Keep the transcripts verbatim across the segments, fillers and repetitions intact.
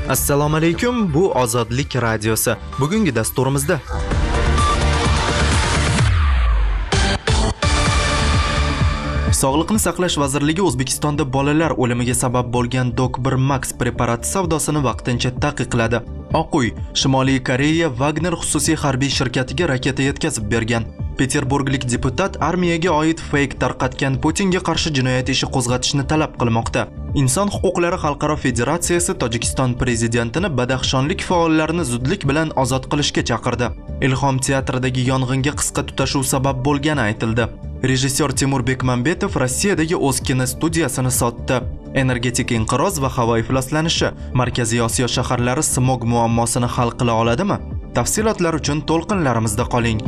Assalomu alaykum, bu Ozodlik radiosi. Bugungi dasturimizda Sog'liqni saqlash vazirligi O'zbekistonda bolalar o'limiga sabab bo'lgan Dok bir Max preparati savdosini vaqtincha taqiqladi. Oq uy, Shimoliy Koreya Wagner xususiy harbiy shirkatiga raketa yetkazib bergan. Peterburglik deputat armiyaga oid feyk tarqatgan Putinga qarshi jinoyat ishi qo'zg'atishni talab qilmoqda. Inson huquqlari xalqaro federatsiyasi Tojikiston prezidentini badaxshonlik faollarini zudlik bilan ozod qilishga chaqirdi. Ilhom teatridagi yong'inga qisqa tutashuv sabab bo'lgani aytildi. Rejissyor Timur Bekmambetov Rossiyadagi o'z kinostudiyasini sotdi. Energetik inqiroz va havo ifloslanishi Markaziy Osiyo shaharlari smog muammosini hal qila oladimi? Tafsilotlar uchun to'lqinlarimizda qoling.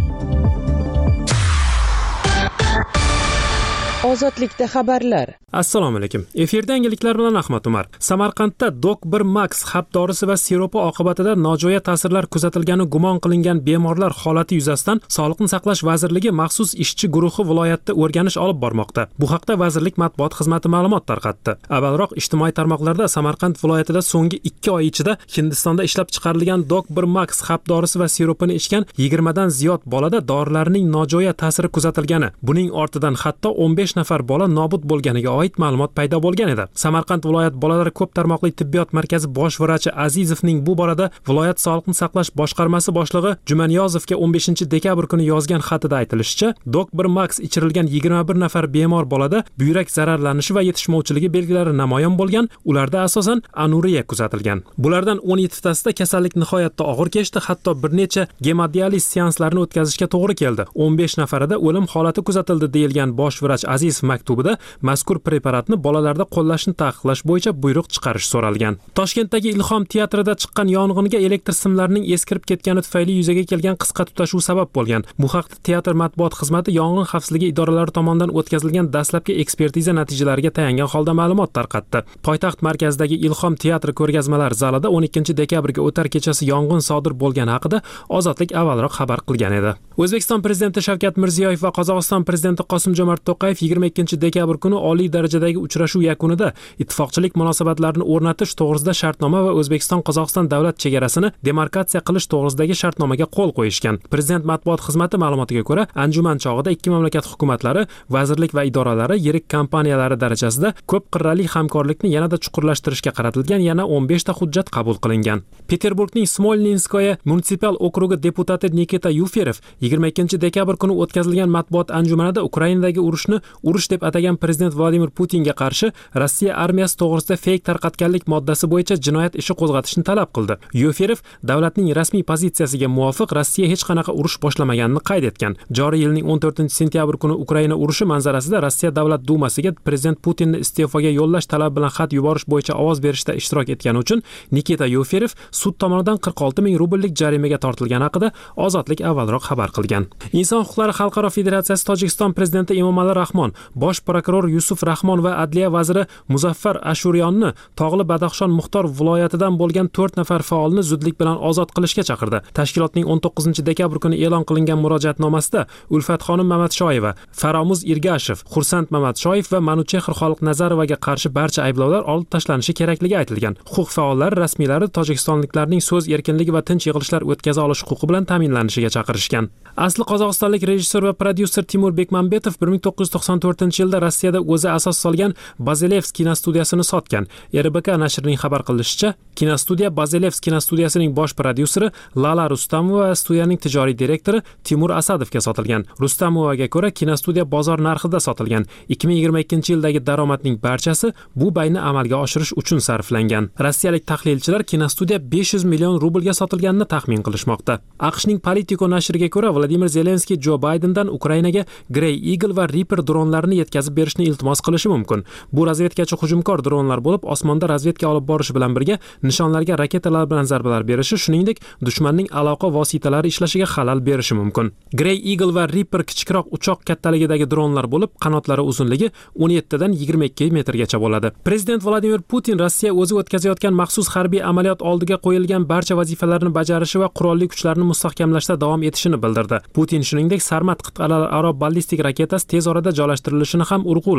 Ozodlikda xabarlar. Assalomu alaykum. Efirda yangiliklar bilan Ahmad Umar. Samarqandda Dok bir Max hab dorisi va siropi oqibatida nojo'ya ta'sirlar kuzatilgani gumon qilingan bemorlar holati yuzasidan Sog'liqni saqlash vazirligi maxsus ishchi guruhi viloyatda o'rganish olib bormoqda. Bu haqda vazirlik matbuot xizmati ma'lumot tarqatdi. Avvalroq ijtimoiy tarmoqlarda Samarqand viloyatida so'nggi ikki oy ichida Hindistonda ishlab chiqarilgan Dok bir Max hab dorisi va siropini ichgan yigirma dan ziyod bolada dorilarning nojo'ya ta'siri kuzatilgani, buning ortidan hatto o'n besh nafar bola nobud bo'lganiga oid ma'lumot paydo bo'lgan edi. Samarqand viloyat bolalar ko'p tarmoqli tibbiyot markazi bosh vrachi Azizovning bu borada viloyat sog'liqni saqlash boshqarmasi boshlig'i Jumaniyozovga o'n beshinchi dekabr kuni yozgan xatida aytilishicha, Dok bir Max ichirilgan yigirma bir nafar bemor bolada buyrak zararlanishi va yetishmovchiligi belgilari namoyon bo'lgan, ularda asosan anuriya kuzatilgan. Bulardan o'n yettitasida kasallik nihoyatda og'ir kechdi, hatto bir necha gemodializ seanslarini o'tkazishga to'g'ri keldi. o'n besh nafarida o'lim holati kuzatildi deyilgan bosh vrach Aziz maktubida mazkur preparatni bolalarda qo'llashni taqiqlash bo'yicha buyruq chiqarish so'ralgan. Toshkentdagi Ilhom teatrida chiqqan yong'inga elektr simlarining eskirib ketgani tufayli yuzaga kelgan qisqa tutashuv sabab bo'lgan. Bu haqda teatr matbuot xizmati yong'in xavfsizligi idoralari tomonidan o'tkazilgan dastlabki ekspertiza natijalariga tayangan holda ma'lumot tarqatdi. Poytaxt markazidagi Ilhom teatri ko'rgazmalar zalida o'n ikkinchi dekabrga o'tar kechasi yong'in sodir bo'lgani haqida Ozodlik avvalroq xabar qilgan edi. O'zbekiston prezidenti Shavkat Mirziyoyev va Qozog'iston prezidenti Qosim-Jomart To'qayev yigirma ikkinchi dekabr kuni oliy darajadagi uchrashuv yakunida ittifoqchilik munosabatlarini o'rnatish to'g'risida shartnoma va O'zbekiston-Qozog'iston davlat chegarasini demarkatsiya qilish to'g'risidagi shartnomaga qo'l qo'yishgan. Prezident matbuot xizmati ma'lumotiga ko'ra, anjuman chog'ida ikki mamlakat hukumatlari, vazirlik va idoralari yirik kompaniyalari darajasida ko'p qirrali hamkorlikni yanada chuqurlashtirishga qaratilgan yana o'n besh ta hujjat qabul qilingan. Peterburgning Smolninskoye munisipal okrugi deputati Nikita Yuferev yigirma ikkinchi dekabr kuni o'tkazilgan matbuot anjumanida Ukrainadagi urushni urush deb atagan prezident Vladimir Putinga qarshi Rossiya armiyasi to'g'risida feyk tarqatganlik moddasi bo'yicha jinoyat ishi qo'zg'atishni talab qildi. Yuferev davlatning rasmiy pozitsiyasiga muvofiq Rossiya hech qanaqa urush boshlamaganini qayd etgan. Joriy yilning o'n to'rtinchi sentyabr kuni Ukraina urushi manzarasida Rossiya davlat dumasiga prezident Putinni iste'foga yo'llash talabi bilan xat yuborish bo'yicha ovoz berishda ishtirok etgani uchun Nikita Yuferev sud tomonidan qirq olti ming rubllik jarimaga tortilgani haqida Ozodlik avvalroq xabar qilgan. Inson huquqlari xalqaro federatsiyasi Tojikiston prezidenti Emomali Rahmon, bosh prokuror Yusuf Rahmon va adliya vaziri Muzaffar Ashuryonni Tog'li Badaxshon Muxtor viloyatidan bo'lgan to'rt nafar faolni zudlik bilan ozod qilishga chaqirdi. Tashkilotning o'n to'qqizinchi dekabr kuni e'lon qilingan murojaatnomasida Ulfatxonim Mamatshoyeva, Faromuz Irgashev, Xursand Mamatshoyev va Manuchehr Xoliqnazarovaga qarshi barcha ayblovlar olib tashlanishi kerakligi aytilgan. Huquq faollari rasmiylari tojikistonliklarning so'z erkinligi va tinch yig'ilishlar o'tkaza olish huquqi bilan ta'minlanishiga chaqirishgan. Asli qozog'istonlik rejissyor va prodyuser Timur Bekmambetov bir ming to'qqiz yuz to'qson to'rtinchi yilda Rossiyada o'zi asos solgan Bazilevs kinostudiyasini sotgan. R B K nashrining xabar qilishicha, kinostudiya Bazilevs kinostudiyasining bosh prodyuseri Lala Rustamova va studiyaning tijoriy direktori Timur Asadovga sotilgan. Rustamovaga ko'ra, kinostudiya bozor narxida sotilgan. ikki ming yigirma ikkinchi yildagi daromadning barchasi bu bayni amalga oshirish uchun sarflangan. Rossiyalik tahlilchilar kinostudiya besh yuz million rublga sotilganini taxmin qilishmoqda. AQShning Politico nashriga ko'ra, Vladimir Zelenskiy Joe Bidendan Ukrainaga Grey Eagle va Reaper dronlarini yetkazib berishni iltimos qilishi mumkin. Bu razvedkachi hujumkor dronlar bo'lib, osmonda razvedka olib borishi bilan birga nishonlarga raketalar bilan zarbalar berishi, shuningdek, dushmanning aloqa vositalari ishlashiga xalal berishi mumkin. Grey Eagle va Reaper kichikroq uchoq kattaligidagi dronlar bo'lib, qanotlari uzunligi o'n yetti dan yigirma ikki metrgacha bo'ladi. Prezident Vladimir Putin Rossiya o'zi o'tkazayotgan maxsus harbiy amaliyot oldiga qo'yilgan barcha vazifalarni bajarishi va qurolli kuchlarni mustahkamlashda davom etishini bildirdi. Putin shuningdek Sarmat qit'alararo ballistik raketasi tez orada joylashtirilishini ham urg'uladi.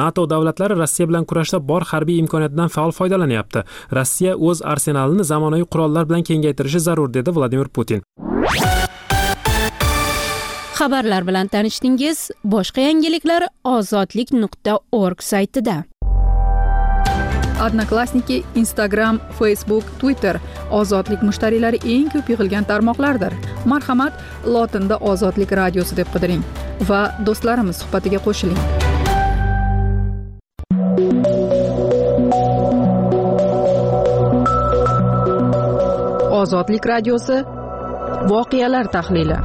NATO davlatlari Rossiya bilan kurashda bor harbiy imkoniyatidan faol foydalanyapti. Rossiya o'z arsenalini zamonaviy qurollar bilan kengaytirishi zarur, dedi Vladimir Putin. Xabarlar bilan tanishdingiz. Boshqa yangiliklar ozodlik nuqta org saytida. Odnoklassniki, Instagram, Facebook, Twitter ozodlik mushtariylari eng ko'p yig'ilgan tarmoqlardir. Marhamat, lotinda Ozodlik radiosi deb qidiring va do'stlarimiz suhbatiga qo'shiling. Ozodlik radiosi voqealar tahlili.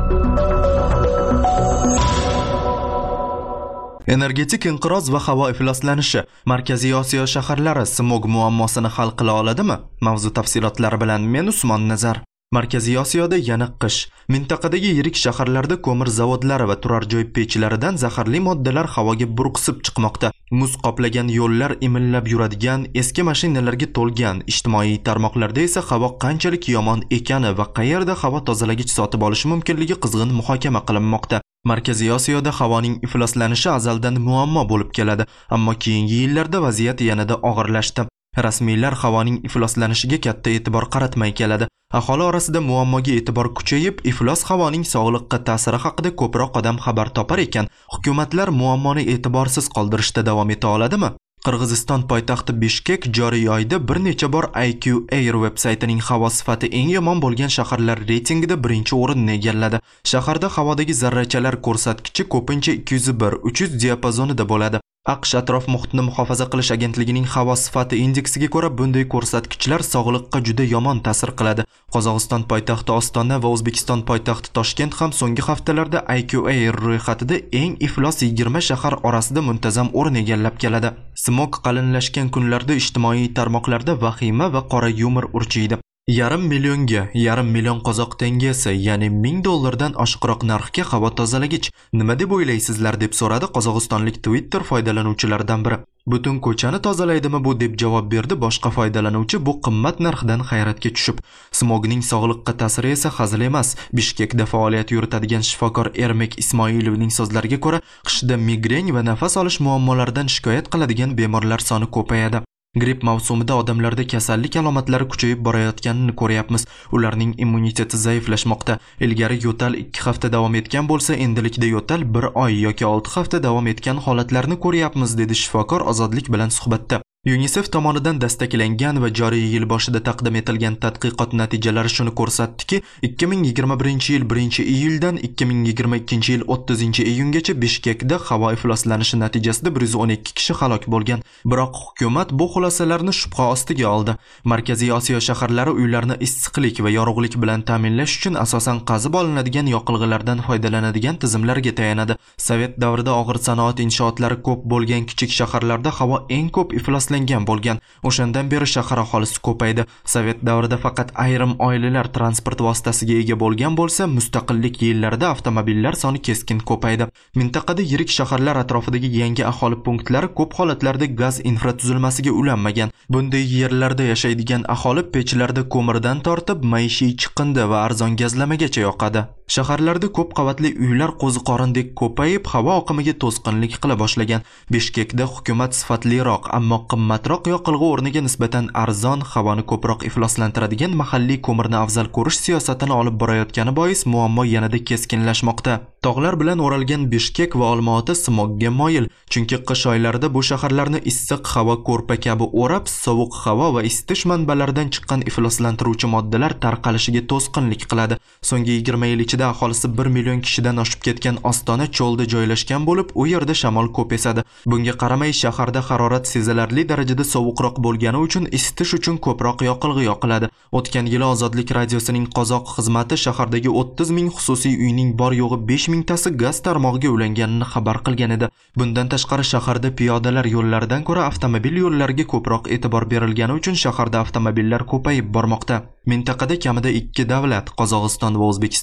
Energetik inqiroz va havo ifloslanishi Markaziy Osiyo shaharlari smog muammosini hal qila oladimi? Mavzu tafsilotlari bilan men Usmon Nazar. Markaziy Osiyoda yana qish. Mintaqadagi yirik shaharlarda ko'mir zavodlari va turar joy pechlaridan zaharli moddalar havoga burqsib chiqmoqda. Muz qoplagan yo'llar imillab yuradigan, eski mashinalarga to'lgan. Ijtimoiy tarmoqlarda esa havo qanchalik yomon ekani va qayerda havo tozalagich sotib olish mumkinligi qizg'in muhokama qilinmoqda. Markaziy Osiyoda havoning ifloslanishi azaldan muammo bo'lib keladi, ammo keyingi yillarda vaziyat yanada og'irlashdi. Rasmiylar havoning ifloslanishiga katta e'tibor qaratmay keladi. Aholi orasida muammoga e'tibor kuchayib, iflos havoning sog'liqqa ta'siri haqida ko'proq odam xabar topar ekan, hukumatlar muammoni e'tiborsiz qoldirishda davom eta oladimi? Qirg'iziston poytaxti Bishkek joriy oyda bir necha bor I Q Air veb-saytining havo sifati eng yomon bo'lgan shaharlar reytingida birinchi o'rinni egalladi. Shaharda havodagi zarrachalar ko'rsatkichi ko'pincha ikki yuz bir uch yuz diapazonida bo'ladi. AQSh atrof muhitni muhofaza qilish agentligining havo sifati indeksiga ko'ra bunday ko'rsatkichlar sog'liqqa juda yomon ta'sir qiladi. Qozog'iston poytaxti Ostona va O'zbekiston poytaxti Toshkent ham so'nggi haftalarda I Q Air ro'yxatida eng iflos yigirma shahar orasida muntazam o'rin egallab keladi. Smog qalinlashgan kunlarda ijtimoiy tarmoqlarda vahima va qora yumor urchiydi. Yarim millionga, yarim million qozoq tengasi, ya'ni ming dollardan oshiqroq narxga havo tozalagich nima deb o'ylaysizlar, deb so'radi qozog'istonlik Twitter foydalanuvchilaridan biri. Butun ko'chani tozalaydimi bu, deb javob berdi boshqa foydalanuvchi bu qimmat narxdan hayratga tushib. Smogning sog'liqqa ta'siri esa hazil emas. Bishkekda faoliyat yuritadigan shifokor Ermek Ismoilovning so'zlariga ko'ra, qishda migren va nafas olish muammolaridan shikoyat qiladigan bemorlar soni ko'payadi. Gripp mavsumida odamlarda kasallik alomatlari kuchayib borayotganini ko'ryapmiz. Ularning immuniteti zaiflashmoqda. Ilgari yo'tal ikki hafta davom etgan bo'lsa, endilikda yo'tal bir oy yoki olti hafta davom etgan holatlarni ko'ryapmiz, dedi shifokor Ozodlik bilan suhbatda. UNICEF tomonidan dastaklangan va joriy yil boshida taqdim etilgan tadqiqot natijalari shuni ko'rsatdiki, ikki ming yigirma birinchi yil birinchi iyuldan ikki ming yigirma ikkinchi yil o'ttizinchi iyungacha Bishkekda havo ifloslanishi natijasida bir yuz o'n ikki kishi halok bo'lgan. Biroq hukumat bu xulosalarni shubha ostiga oldi. Markaziy Osiyo shaharlari uylarni issiqlik va yorug'lik bilan ta'minlash uchun asosan qazib olinadigan yoqilg'ilardan foydalanadigan tizimlarga tayanadi. Sovet davrida og'ir sanoat inshootlari ko'p bo'lgan kichik shaharlarda havo eng ko'p iflos bo'lgan. O'shandan beri shahar aholisi ko'paydi. Sovet davrida faqat ayrim oilalar transport vositasiga ega bo'lgan bo'lsa, mustaqillik yillarida avtomobillar soni keskin ko'paydi. Mintaqada yirik shaharlar atrofidagi yangi aholi punktlari ko'p holatlarda gaz infratuzilmasiga ulanmagan. Bunday yerlarda yashaydigan aholi pechlarda ko'mirdan tortib, maishiy chiqindi va arzon gazlamagacha yoqadi. Shaharlarda ko'p qavatli uylar qo'ziqorindek ko'payib, havo oqimiga to'sqinlik qila boshlagan. Bishkekda hukumat sifatliroq, ammo qimmatroq yoqilg'i o'rniga nisbatan arzon, havoni ko'proq ifloslantiradigan mahalliy ko'mirni afzal ko'rish siyosatini olib borayotgani bois muammo yanada keskinlashmoqda. Tog'lar bilan o'ralgan Bishkek va Olmaota smogga moyil, chunki qish oylarida bu shaharlarni issiq havo ko'rpa kabi o'rab, sovuq havo va isitish manbalaridan chiqqan ifloslantiruvchi moddalar tarqalishiga to'sqinlik qiladi. So'nggi yigirma yil ichida aholisi bir million kishidan oshib ketgan Ostona cho'lda joylashgan bo'lib, u yerda shamol ko'p esadi. Bunga qaramay shaharda harorat sezilarli darajada sovuqroq bo'lgani uchun isitish uchun ko'proq yoqilg'i yoqiladi. O'tgan yili Ozodlik radiosining qozoq xizmati shahardagi o'ttiz ming xususiy uyning bor yo'g'i besh mingtasi gaz tarmog'iga ulanganini xabar qilgan edi. Bundan tashqari shaharda piyodalar yo'llaridan ko'ra avtomobil yo'llariga ko'proq e'tibor berilgani uchun shaharda avtomobillar ko'payib bormoqda. Mintaqada kamida ikki davlat, Qozog'iston va O'zbekiston qayta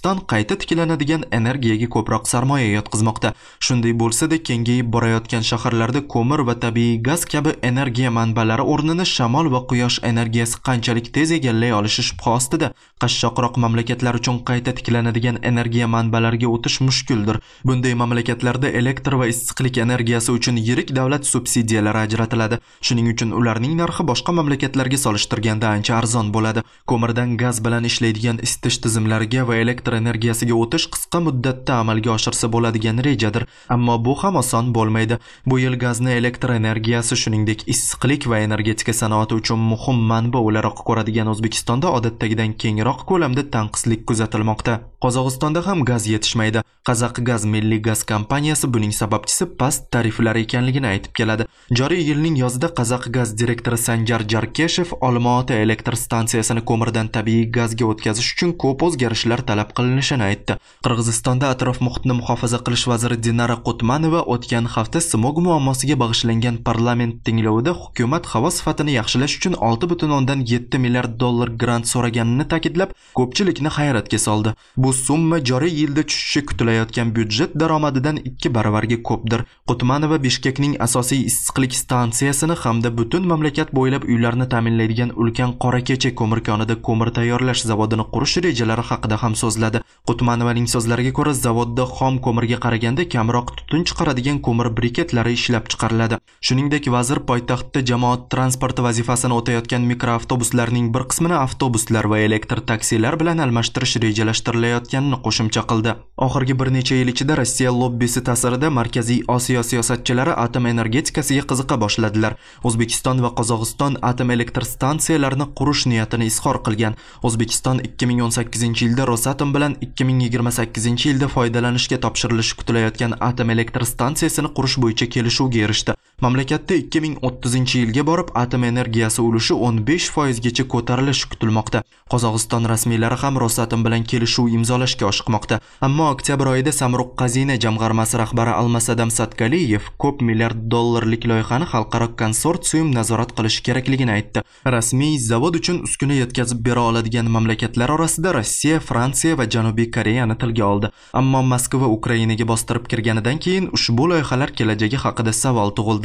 qayta tiklanadigan energiyaga ko'proq sarmoya yotqizmoqda. Shunday bo'lsa-da, kengayib borayotgan shaharlarda ko'mir va tabiiy gaz kabi energiya manbalari o'rnini shamol va quyosh energiyasi qanchalik tez egallay olishi shubha ostida. Qashshoqroq mamlakatlar uchun qayta tiklanadigan energiya manbalariga o'tish mushkuldir. Bunday mamlakatlarda elektr va issiqlik energiyasi uchun yirik davlat subsidiyalari ajratiladi. Shuning uchun ularning narxi boshqa mamlakatlarga solishtirganda ancha arzon bo'ladi. Ko'mirdan gaz bilan ishlaydigan isitish tizimlariga va elektr energiyasiga o'tish qisqa muddatda amalga oshirsa bo'ladigan rejadir. Ammo bu ham oson bo'lmaydi. Bu yil gazni elektr energiyasi, shuningdek issiqlik va energetika sanoati uchun muhim manba o'laroq ko'radigan O'zbekistonda odatdagidan kengroq ko'lamda tanqislik kuzatilmoqda. Qozog'istonda ham gaz yetishmaydi. Qazaq Gaz milliy gaz kompaniyasi buning sababchisi past tariflar ekanligini aytib keladi. Joriy yilning yozida Qazaq Gaz direktori Sanjar Jarkeshev Olmaota elektr stansiyasini ko'mirdan tabiiy gazga o'tkazish uchun ko'p o'zgarishlar talab qilinishini aytdi. Qirg'izistonda atrof muhitni muhofaza qilish vaziri Dinara Qutmanova o'tgan hafta smog muammosiga bag'ishlangan parlament tinglovida hukumat havo sifatini yaxshilash uchun olti butun o'ndan yetti milliard dollar grant so'raganini ta'kidlab, ko'pchilikni hayratga soldi. Bu summa joriy yilda tushishi kutilayotgan byudjet daromadidan ikki baravarga ko'pdir. Qutmanova Bishkekning asosiy issiqlik stansiyasini hamda butun mamlakat bo'ylab uylarni ta'minlaydigan ulkan Qorakecha ko'mir konida ko'mir tayyorlash zavodini qurish rejalari haqida ham so'zladi. Qutmanovaning so'zlariga ko'ra, zavodda xom ko'mirga qaraganda kamroq tutun chiqaradigan ko'mir briketlari ishlab chiqariladi. Shuningdek, vazir poytaxtda jamoat transporti vazifasini o'tayotgan mikroavtobuslarning bir qismini avtobuslar va elektr taksilar bilan almashtirish rejalashtirilayotganini qo'shimcha qildi. Oxirgi bir necha yil ichida Rossiya lobbisi ta'sirida Markaziy Osiyo siyosatchilari atom energetikasiga qiziqa boshladilar. O'zbekiston va Qozog'iston atom elektr stansiyalarini qurish niyatini izhor qilgan. O'zbekiston ikki ming o'n sakkizinchi yilda Rosatom bilan ikki ming yigirma sakkizinchi yilda foydalanishga topshirilishi kutilayotgan atom elektr stansiyasini qurish bo'yicha kelishuvga erishdi. Mamlakatda ikki ming o'ttizinchi yilga borib atom energiyasi ulushi o'n besh foizgacha ko'tarilishi kutilmoqda. Qozog'iston rasmiylari ham Rosatom bilan kelishuv imzolashga oshiqmoqda. Ammo oktyabr oyida Samruq Qazina jamg'armasi rahbari Almasadam Satgaliyev ko'p milliard dollarlik loyihani xalqaro konsorsium nazorat qilishi kerakligini aytdi. Rasmiy zavod uchun uskuna yetkazib bera oladigan mamlakatlar orasida Rossiya, Fransiya va Janubiy Koreyani tilga oldi. Ammo Moskva Ukrainaga bostirib kirganidan keyin ushbu loyihalar kelajagi haqida savol tug'ildi.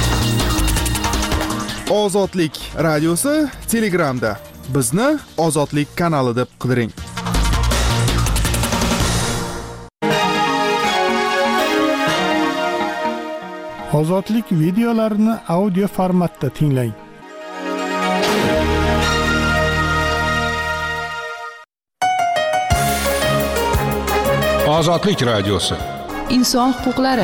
Ozodlik radiosi Telegramda. Bizni Ozodlik kanali deb qidiring. Ozodlik videolarini audio formatda tinglang. Ozodlik radiosi. Inson huquqlari.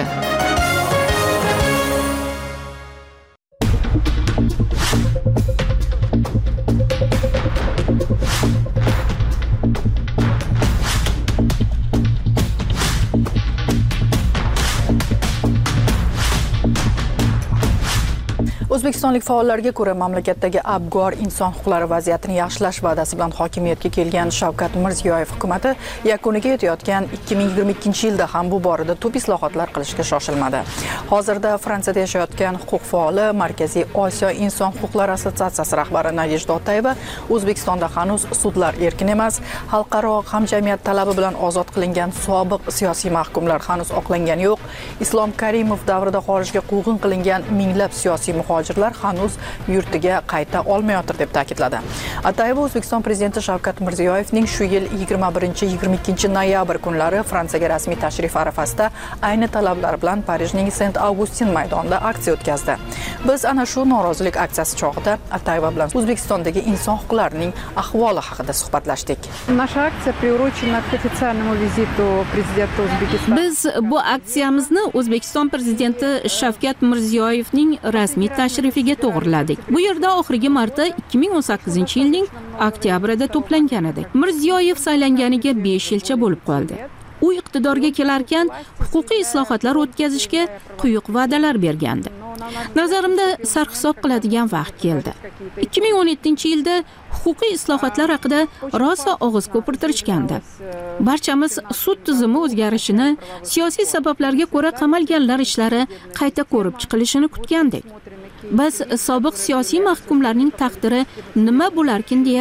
O'zbekistonlik faollarga ko'ra, mamlakatdagi abgor inson huquqlari vaziyatini yaxshilash va'dasi bilan hokimiyatga kelgan Shavkat Mirziyoyev hukumatı yakuniga yetayotgan ikki ming yigirma ikkinchi yilda ham bu borada tub islohotlar qilishga shoshilmadi. Hozirda Fransiyada yashayotgan huquq faoli Markaziy Osiyo inson huquqlari assotsiatsiyasi rahbari Nadejda Otayeva O'zbekistonda hanuz sudlar erkin emas, xalqaro hamjamiyat talabi bilan ozod qilingan sobiq siyosiy mahkumlar hanuz oqlangani yo'q, Islom Karimov davrida xorijga quvg'in qilingan minglab siyosiy muhojirlar hanuz yurtiga qayta olmayotir deb ta'kidladi. Atayeva O'zbekiston prezidenti Shavkat Mirziyoyevning shu yil yigirma birinchi yigirma ikkinchi noyabr kunlari Fransiyaga rasmiy tashrif arafasida ayni talablar bilan Parijning Saint-Augustin maydonida aksiya o'tkazdi. Biz ana shu norozilik aksiyasi chog'ida Atayeva bilan O'zbekistondagi inson huquqlarining ahvoli haqida suhbatlashdik. Наша акция приурочена к официальному визиту президента O'zbekistona. Biz bu aksiyamizni O'zbekiston prezidenti Shavkat Mirziyoyevning rasmiy tashrifiga to'g'riladik. Bu yerda oxirgi marta ikki ming o'n sakkizinchi yilning oktyabrida to'plangan edik. Mirziyoyev saylanganiga besh yilcha bo'lib qoldi. U iqtidorga kelarkan huquqiy islohotlar o'tkazishga quyuq va'dalar bergandi. Nazarimda sarhisob qiladigan vaqt keldi. ikki ming o'n yettinchi yilda huquqiy islohotlar haqida rosa og'iz ko'pirtirishgandi. Barchamiz sud tizimi o'zgarishini, siyosiy sabablarga ko'ra qamalganlar ishlari qayta ko'rib chiqilishini kutgandik. Biz sobiq siyosiy mahkumlarning taqdiri nima bo'larkin deya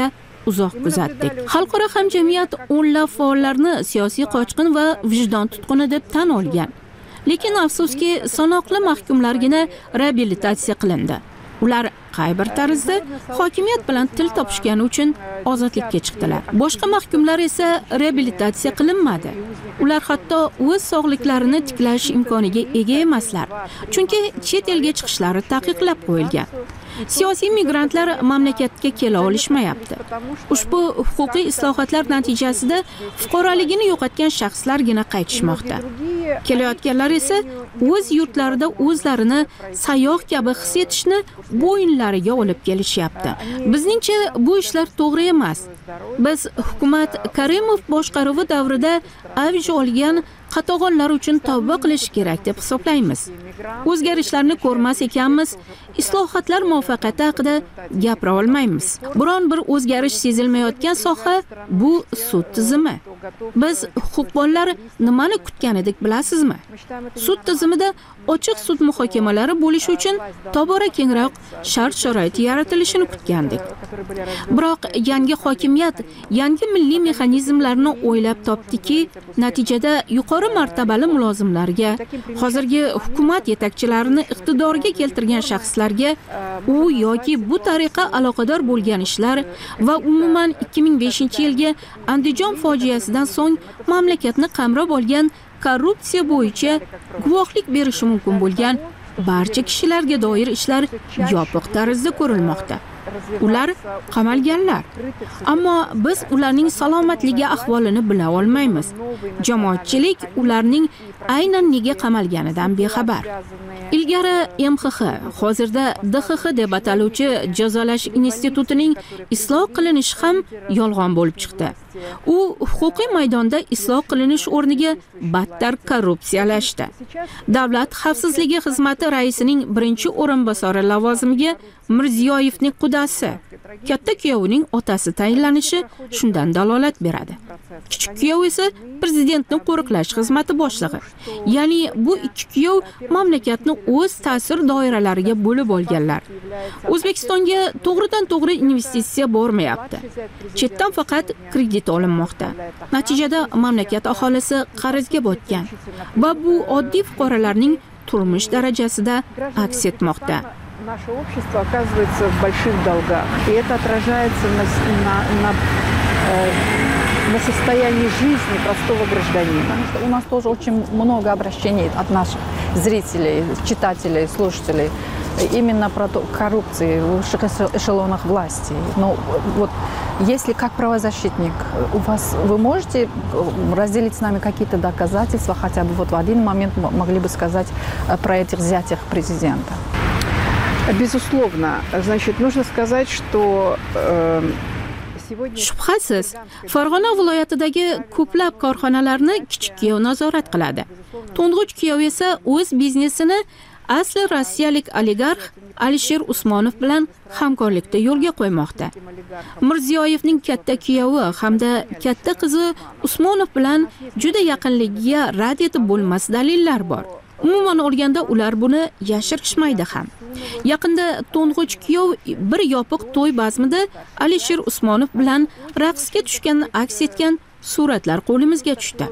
uzoq kuzatdik. Xalqaro hamjamiyat o'nlab faollarni siyosiy qochqin va vijdon tutquni deb tan olgan. Lekin afsuski, sanoqli mahkumlargina reabilitatsiya qilindi. Ular qay bir tarzda hokimiyat bilan til topishgani uchun ozodlikka chiqdilar. Boshqa mahkumlar esa reabilitatsiya qilinmadi. Ular hatto o'z sog'liklarini tiklash imkoniga ega emaslar, chunki chet elga chiqishlari taqiqlab qo'yilgan. Siyosiy migrantlar mamlakatga kela olishmayapti. Ushbu huquqiy islohotlar natijasida fuqaroligini yo'qotgan shaxslargina qaytishmoqda. Kelayotganlar esa o'z yurtlarida o'zlarini sayyoh kabi his etishni bo'yinlariga olib kelishyapti. Bizningcha bu ishlar to'g'ri emas. Biz hukumat Karimov boshqaruvi davrida avj olgan qatag'onlar uchun tavba qilish kerak deb hisoblaymiz. O'zgarishlarni ko'rmas ekanmiz, islohotlar muvaffaqiyati haqida gapira olmaymiz. Biron bir o'zgarish sezilmayotgan soha bu sud tizimi. Biz huquqbonlar nimani kutgan edik bilasizmi? Sud tizimida ochiq sud muhokamalari bo'lishi uchun tobora kengroq shart-sharoit yaratilishini kutgandik. Biroq yangi hokimiyat yangi milliy mexanizmlarni o'ylab topdiki, natijada yuqori martabali mulozimlarga, hozirgi hukumat yetakchilarini iqtidorga keltirgan shaxslarga u yoki bu tariqa aloqador bo'lgan ishlar va umuman ikki ming beshinchi yilgi Andijon fojiasidan so'ng mamlakatni qamrab olgan korrupsiya bo'yicha guvohlik berishi mumkin bo'lgan barcha kishilarga doir ishlar yopiq tarzda ko'rilmoqda. Ular qamalganlar. Ammo biz ularning salomatligi ahvolini bila olmaymiz. Jamoatchilik ularning aynan nega qamalganidan bexabar. Ilgari M X X, hozirda D X X deb ataluvchi jazolash institutining isloh qilinishi ham yolg'on bo'lib chiqdi. U huquqiy maydonda isloh qilinish o'rniga battar korrupsiyalashdi. Davlat xavfsizligi xizmati raisining birinchi o'rinbosari lavozimiga Mirziyoyevning qudasi, katta kuyovining otasi tayinlanishi shundan dalolat beradi. Kichik kuyov esa prezidentning qo'riqlash xizmati boshlig'i. Ya'ni bu ikki kuyov mamlakatni o'z ta'sir doiralariga bo'lib olganlar. O'zbekistonga to'g'ridan-to'g'ri investitsiya bormayapti. Chetdan faqat kredit olinmoqda. Natijada mamlakat aholisi qarzga botgan va bu oddiy fuqarolarning turmush darajasida aks etmoqda. Наше общество оказывается в больших долгах, и это отражается на, на, на, э, на состоянии жизни простого гражданина. У нас тоже очень много обращений от наших зрителей, читателей, слушателей именно про коррупцию в высших эшелонах власти. Но вот если как правозащитник у вас, вы можете разделить с нами какие-то доказательства, хотя бы вот в один момент могли бы сказать про этих зятьев президента? Безусловно. Значит, нужно сказать, что э, сегодня... Shubhasiz, Farg'ona viloyatidagi ko'plab korxonalarni kichik kuyov nazorat qiladi. To'ng'ich kuyov esa o'z biznesini asli rossiyalik oligarx Alisher Usmonov bilan hamkorlikda yo'lga qo'ymoqda. Mirziyoyevning katta kuyovi hamda katta qizi Usmonov bilan juda yaqinligiga rad etib bo'lmas dalillar bor. Umuman olganda ular buni yashirishmaydi ham. Yaqinda to'ng'ich kuyov bir yopiq to'y bazmida Alisher Usmonov bilan raqsga tushgan aks etgan suratlar qo'limizga tushdi.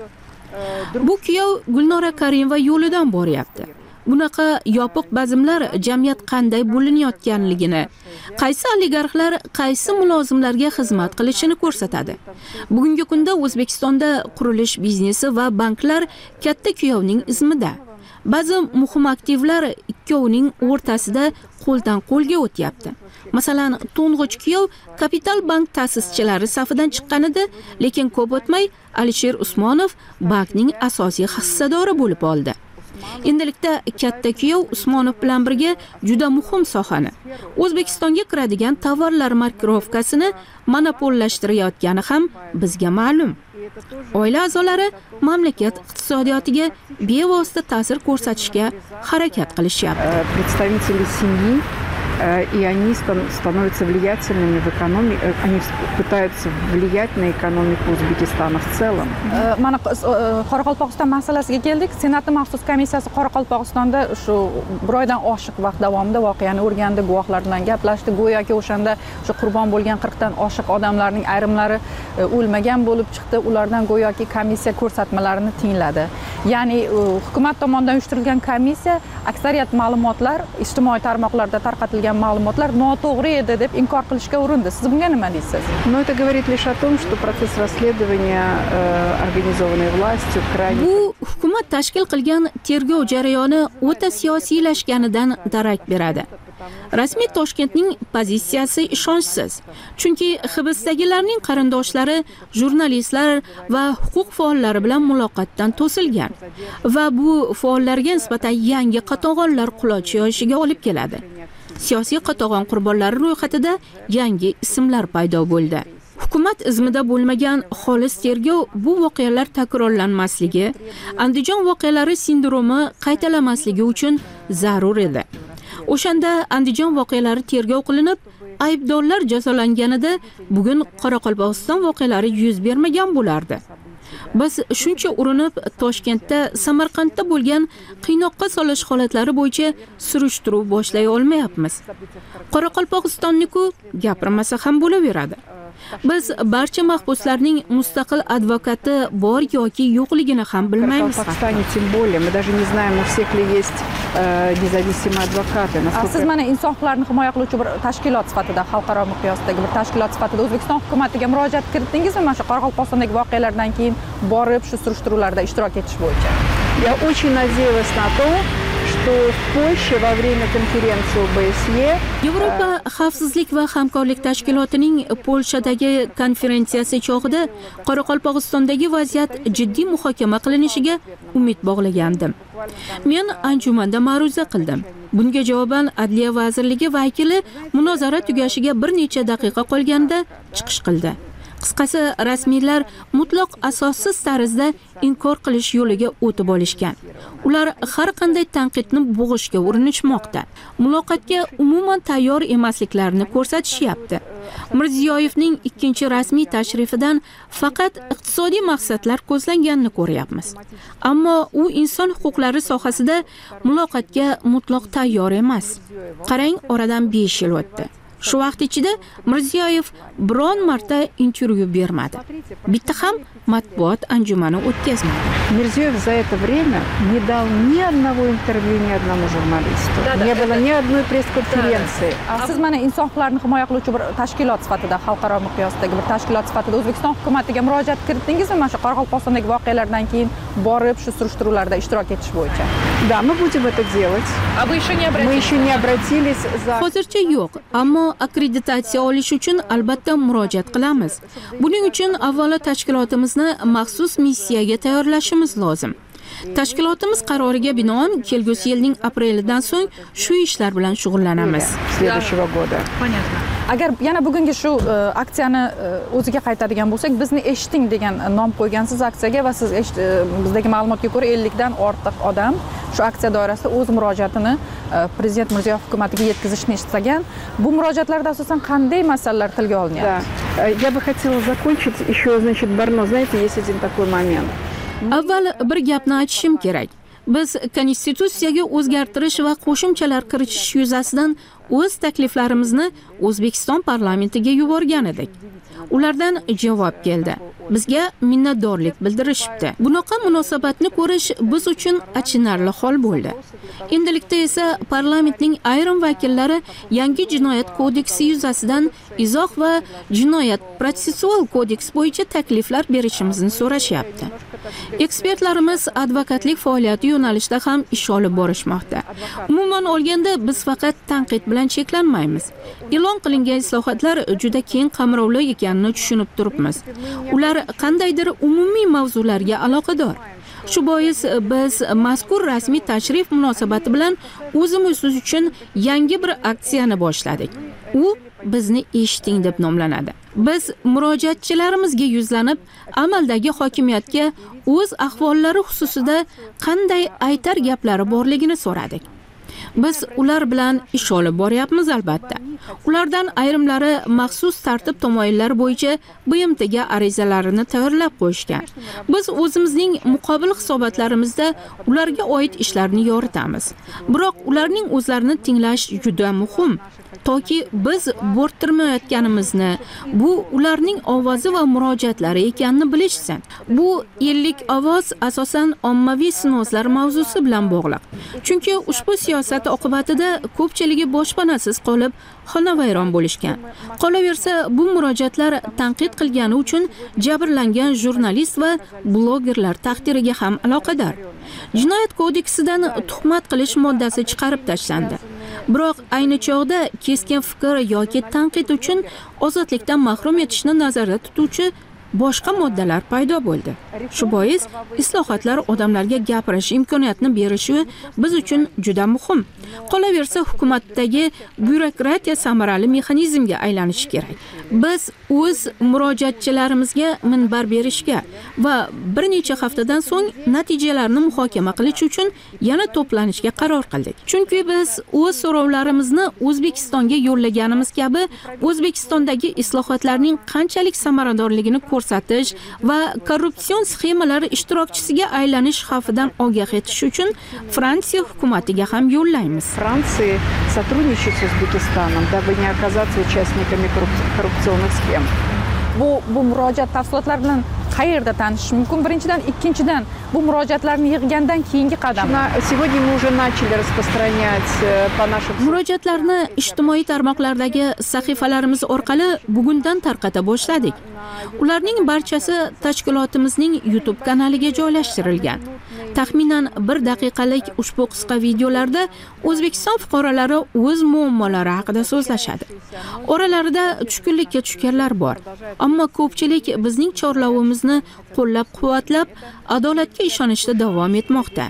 Bu kuyov Gulnora Karimova yo'lidan boryapti. Bunaqa yopiq bazmlar jamiyat qanday bo'linayotganligini, qaysi oligarxlar qaysi mulozimlarga xizmat qilishini ko'rsatadi. Bugungi kunda O'zbekistonda qurilish biznesi va banklar katta kuyovning izmida. Ba'zi muhim aktivlar ikkovining o'rtasida qo'ldan qo'lga o'tyapti. Masalan, to'ng'ich kuyov Kapital bank ta'sischilari safidan chiqqanida, lekin ko'p o'tmay Alisher Usmonov bankning asosiy hissadori bo'lib oldi. Endilikda katta kuyov Usmonov bilan birga juda muhim sohani, O'zbekistonga kiradigan tovarlar markirovkasini monopollashtirayotgani ham bizga ma'lum. Oila a'zolari mamlakat iqtisodiyotiga bevosita ta'sir ko'rsatishga harakat qilishyapti. Представители семьи и они становятся влиятельными в экономике, они пытаются влиять на экономику Узбекистана в целом. Mana Qoraqalpog'iston masalasiga keldik. Senatning maxsus komissiyasi Qoraqalpog'istonda shu bir oydan oshiq vaqt davomida voqeani o'rgandi, guvohlar bilan gaplashdi. Go'yoki o'shanda shu qurbon bo'lgan qirq dan oshiq odamlarning ayrimlari o'lmagan bo'lib chiqdi. Ulardan go'yoki komissiya ko'rsatmalarini tingladi. Ya'ni hukumat tomonidan uyushtirilgan komissiya aksariyat ma'lumotlar ijtimoiy tarmoqlarda tarqatilgan ma'lumotlar noto'g'ri edi deb inkor qilishga urindi. Siz bunga nima deysiz? Но это говорит лишь о том, что процесс расследования организованной властью крайне... Bu hukumat tashkil qilgan tergov jarayoni o'ta siyosiylashganidan darak beradi. Rasmiy Toshkentning pozitsiyasi ishonchsiz. Chunki hibsdagilarning qarindoshlari, jurnalistlar va huquq faollari bilan muloqotdan to'silgan va bu faollarga nisbatan yangi qatag'onlar quloch yoyishiga olib keladi. Siyosiy qatag'on qurbonlari ro'yxatida yangi ismlar paydo bo'ldi. Hukumat izmida bo'lmagan xolis tergov bu voqealar takrorlanmasligi, Andijon voqealari sindromi qaytalamasligi uchun zarur edi. O'shanda Andijon voqealari tergov qilinib, aybdorlar jazolanganida bugun Qoraqalpog'iston voqealari yuz bermagan bo'lardi. Biz shuncha urinib Toshkentda, Samarqandda bo'lgan qiynoqqa solish holatlari bo'yicha surishtiruv boshlay olmayapmiz. Qoraqalpog'istonniku gapirmasa ham bo'laveradi. Biz barcha mahbuslarning mustaqil advokati bor yoki yo'qligini ham bilmaymiz. Тем более, мы даже не знаем, у всех ли есть независимые адвокаты. Siz mana inson huquqlarini himoya qiluvchi bir tashkilot sifatida, xalqaro miqyosdagi bir tashkilot sifatida O'zbekiston hukumatiga murojaat kiritdingizmi mana shu Qoraqalpog'istondagi voqealardan keyin borib shu surishtiruvlarda ishtirok etish bo'yicha? Я очень надеялась на то, что в Польше во время конференции о бэ эс е Yevropa xavfsizlik va hamkorlik tashkilotining Polshadagi konferensiyasi chog'ida Qoraqalpog'istondagi vaziyat jiddiy muhokama qilinishiga umid bog'lagandim. Men anjumanda ma'ruza qildim. Bunga javoban Adliya vazirligi vakili munozara tugashiga bir necha daqiqa qolganda chiqish qildi. Qisqasi, rasmiylar mutlaq asossiz tarzda inkor qilish yo'liga o'tib olishgan. Ular har qanday tanqidni bo'g'ishga urinishmoqda. Muloqotga umuman tayyor emasliklarini ko'rsatishyapti. Mirziyoyevning ikkinchi rasmiy tashrifidan faqat iqtisodiy maqsadlar ko'zlanganini ko'ryapmiz. Ammo u inson huquqlari sohasida muloqotga mutlaq tayyor emas. Qarang, oradan besh yil o'tdi. Shu vaqt ichida Mirziyoyev biron marta intervyu bermadi. Bitta ham matbuot anjumani o'tkazmadi. Mirziyoyev за это время не дал ни одного интервью ни одному журналисту. Не было ни одной пресс-конференции. Siz mana inson huquqlarini himoya qiluvchi bir tashkilot sifatida, xalqaro miqyosdagi bir tashkilot sifatida O'zbekiston hukumatiga murojaat kiritdingizmi mana shu Qoraqalpog'istondagi voqealardan keyin borib shu surishtiruvlarda ishtirok etish bo'yicha? Да, мы будем это делать. А вы еще не Мы обратились? еще не обратились за... Hozircha yo'q, ammo akkreditatsiya olish uchun albatta murojaat qilamiz. Buning uchun avvalo tashkilotimizni maxsus missiyaga tayyorlashimiz lozim. Tashkilotimiz qaroriga binoan kelgusi yilning aprelidan so'ng shu ishlar bilan shug'ullanamiz. Следующего года. Понятно. Agar yana bugungi shu aksiyani o'ziga qaytadigan bo'lsak, bizni eshiting degan nom qo'ygansiz aksiyaga va siz bizdagi ma'lumotga ko'ra ellik dan ortiq odam shu aksiya doirasida o'z murojaatini prezident Mirziyoyev hukumatiga yetkazishni istagan. Bu murojaatlarda asosan qanday masalalar tilga olinyapti? Да. Я бы хотела закончить еще, значит, Барно, знаете, есть один такой момент. Avval bir gapni aytishim kerak. Biz konstitutsiyaga o'zgartirish va qo'shimchalar kiritish yuzasidan o'z takliflarimizni O'zbekiston parlamentiga yuborgan edik. Ulardan javob keldi. Bizga minnatdorlik bildirishibdi. Bunaqa munosabatni ko'rish biz uchun achinarli hol bo'ldi. Endilikda esa parlamentning ayrim vakillari yangi jinoyat kodeksi yuzasidan izoh va jinoyat protsessual kodeks bo'yicha takliflar berishimizni so'rashyapti. Ekspertlarimiz advokatlik faoliyati yo'nalishida ham ish olib borishmoqda. Umuman olganda biz faqat tanqid bilan cheklanmaymiz. E'lon qilingan islohotlar juda keng qamrovli ekanini tushunib turibmiz. Ular qandaydir umumiy mavzularga aloqador. Shu bois biz mazkur rasmiy tashrif munosabati bilan o'zimiz uchun yangi bir aksiyani boshladik. U bizni eshiting deb nomlanadi. Biz murojaatchilarimizga yuzlanib, amaldagi hokimiyatga o'z ahvollari xususida qanday aytar gaplari borligini so'radik. Biz ular bilan ish olib boryapmiz albatta. Ulardan ayrimlari maxsus tartib tamoyillari bo'yicha B M Tga arizalarini tayyorlab qo'yishgan. Biz o'zimizning muqobil hisobotlarimizda ularga oid ishlarni yoritamiz. Biroq ularning o'zlarini tinglash juda muhim. Toki biz bo'rttirmayotganimizni, bu ularning ovozi va murojaatlari ekanini bilishsin. Bu ellik ovoz asosan ommaviy sinozlar mavzusi bilan bog'liq. Chunki ushbu siyosat oqibatida ko'pchiligi boshpanasiz qolib, xonavayron bo'lishgan. Qolaversa, bu murojaatlar tanqid qilgani uchun jabrlangan jurnalist va blogerlar taqdiriga ham aloqador. Jinoyat kodeksidan tuhmat qilish moddasi chiqarib tashlandi. Biroq ayni chog'da keskin fikr yoki tanqid uchun ozodlikdan mahrum etishni nazarda tutuvchi boshqa moddalar paydo bo'ldi. Shu bois islohotlar odamlarga gapirish imkoniyatini berishi biz uchun juda muhim. Qolaversa, hukumatdagi byurokratiya samarali mexanizmga aylanishi kerak. Biz o'z murojaatchilarimizga minbar berishga va bir necha haftadan so'ng natijalarni muhokama qilish uchun yana to'planishga qaror qildik. Chunki biz o'z so'rovlarimizni O'zbekistonga yo'llaganimiz kabi O'zbekistondagi islohotlarning qanchalik samaradorligini ko'rsatish va korrupsion sxemalar ishtirokchisiga aylanish xavfidan ogoh etish uchun Fransiya hukumatiga ham yo'llaymiz. Франции сотрудничает с Узбекистаном, дабы не оказаться участниками коррупционных схем. Bu bu murojaat tafsilotlari bilan qayerda tanishish mumkin? Birinchidan, ikkinchidan, bu murojaatlarni yig'gandan keyingi qadam. Сегодня мы уже начали распространять по нашим Murojaatlarni ijtimoiy tarmoqlardagi sahifalarimiz orqali bugundan tarqata boshladik. Ularning barchasi tashkilotimizning YouTube kanaliga joylashtirilgan. Taxminan bir daqiqalik ushbu qisqa videolarda O'zbekiston fuqarolari o'z muammolari haqida so'zlashadi. Oralarida tushkunlikka tushganlar bor, ammo ko'pchilik bizning chorlovimizni qo'llab-quvvatlab, adolatga ishonishda davom etmoqda.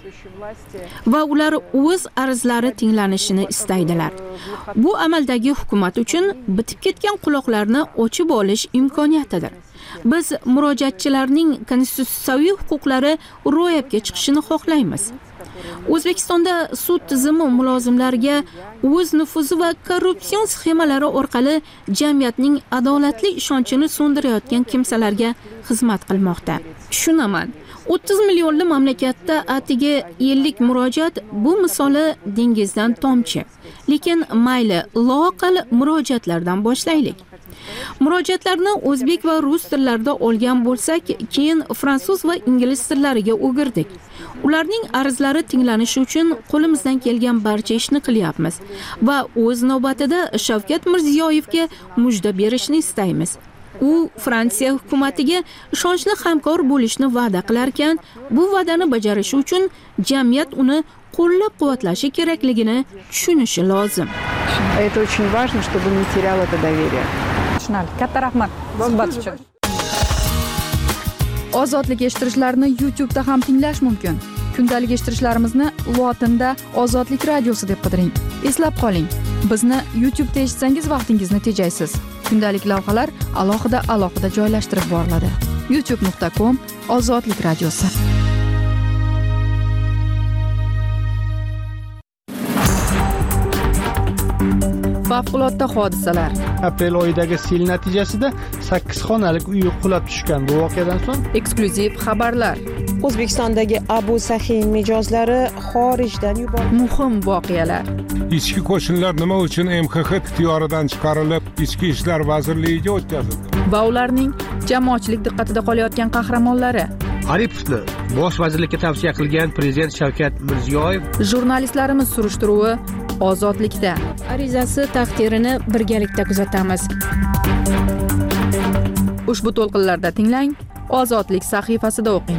Va ular o'z arzlari tinglanishini istaydilar. Bu amaldagi hukumat uchun bitib ketgan quloqlarni ochib olish imkoniyatidir. Biz murojaatchilarning konstitutsiyaviy huquqlari ro'yobga chiqishini xohlaymiz. O'zbekistonda sud tizimi mulozimlariga o'z nufuzi va korrupsion sxemalari orqali jamiyatning adolatli ishonchini so'ndirayotgan kimsalarga xizmat qilmoqda. Tushunaman. o'ttiz millionli mamlakatda atigi ellik murojaat bu misoli dengizdan tomchi. Lekin mayli, loaqal murojaatlardan boshlaylik. Murojaatlarni o'zbek va rus tillarida olgan bo'lsak, keyin fransuz va ingliz tillariga o'girdik. Ularning arzlari tinglanishi uchun qo'limizdan kelgan barcha ishni qilyapmiz va o'z navbatida Shavkat Mirziyoyevga mujda berishni istaymiz. U Fransiya hukumatiga ishonchli hamkor bo'lishni va'da qilar ekan, bu va'dani bajarishi uchun jamiyat uni qo'llab-quvvatlashi kerakligini tushunishi lozim. Это очень важно, чтобы не терял это доверие. Katta rahmat suhbat uchun. Ozodlik eshittirishlarni YouTube da ham tinglash mumkin. Kundalik eshittirishlarimizni lotinda Ozodlik radiosi deb qidiring. Eslab qoling, bizni YouTube da eshitsangiz vaqtingizni tejaysiz. Kundalik lavhalar alohida alohida joylashtirib boriladi. youtube nuqta com Ozodlik radiosi. Favqulodda hodisalar. Aprel oyidagi sel natijasida sakkiz xonalik uy qulab tushgan. Bu voqeadan so'ng eksklyuziv xabarlar. O'zbekistondagi Abu Sahiy mijozlari xorijdan yuborildi. Muhim voqealar. Ichki qo'shinlar nima uchun M X X ixtiyoridan chiqarilib, Ichki ishlar vazirligiga o'tkazildi? Va ularning jamoatchilik diqqatida qolayotgan qahramonlari. Aripovni bosh vazirlikka tavsiya qilgan prezident Shavkat Mirziyoyev. Jurnalistlarimiz surishtiruvi Ozodlikda. Arizasi taqdirini birgalikda kuzatamiz. Ushbu to'lqinlarda tinglang, Ozodlik sahifasida o'qing.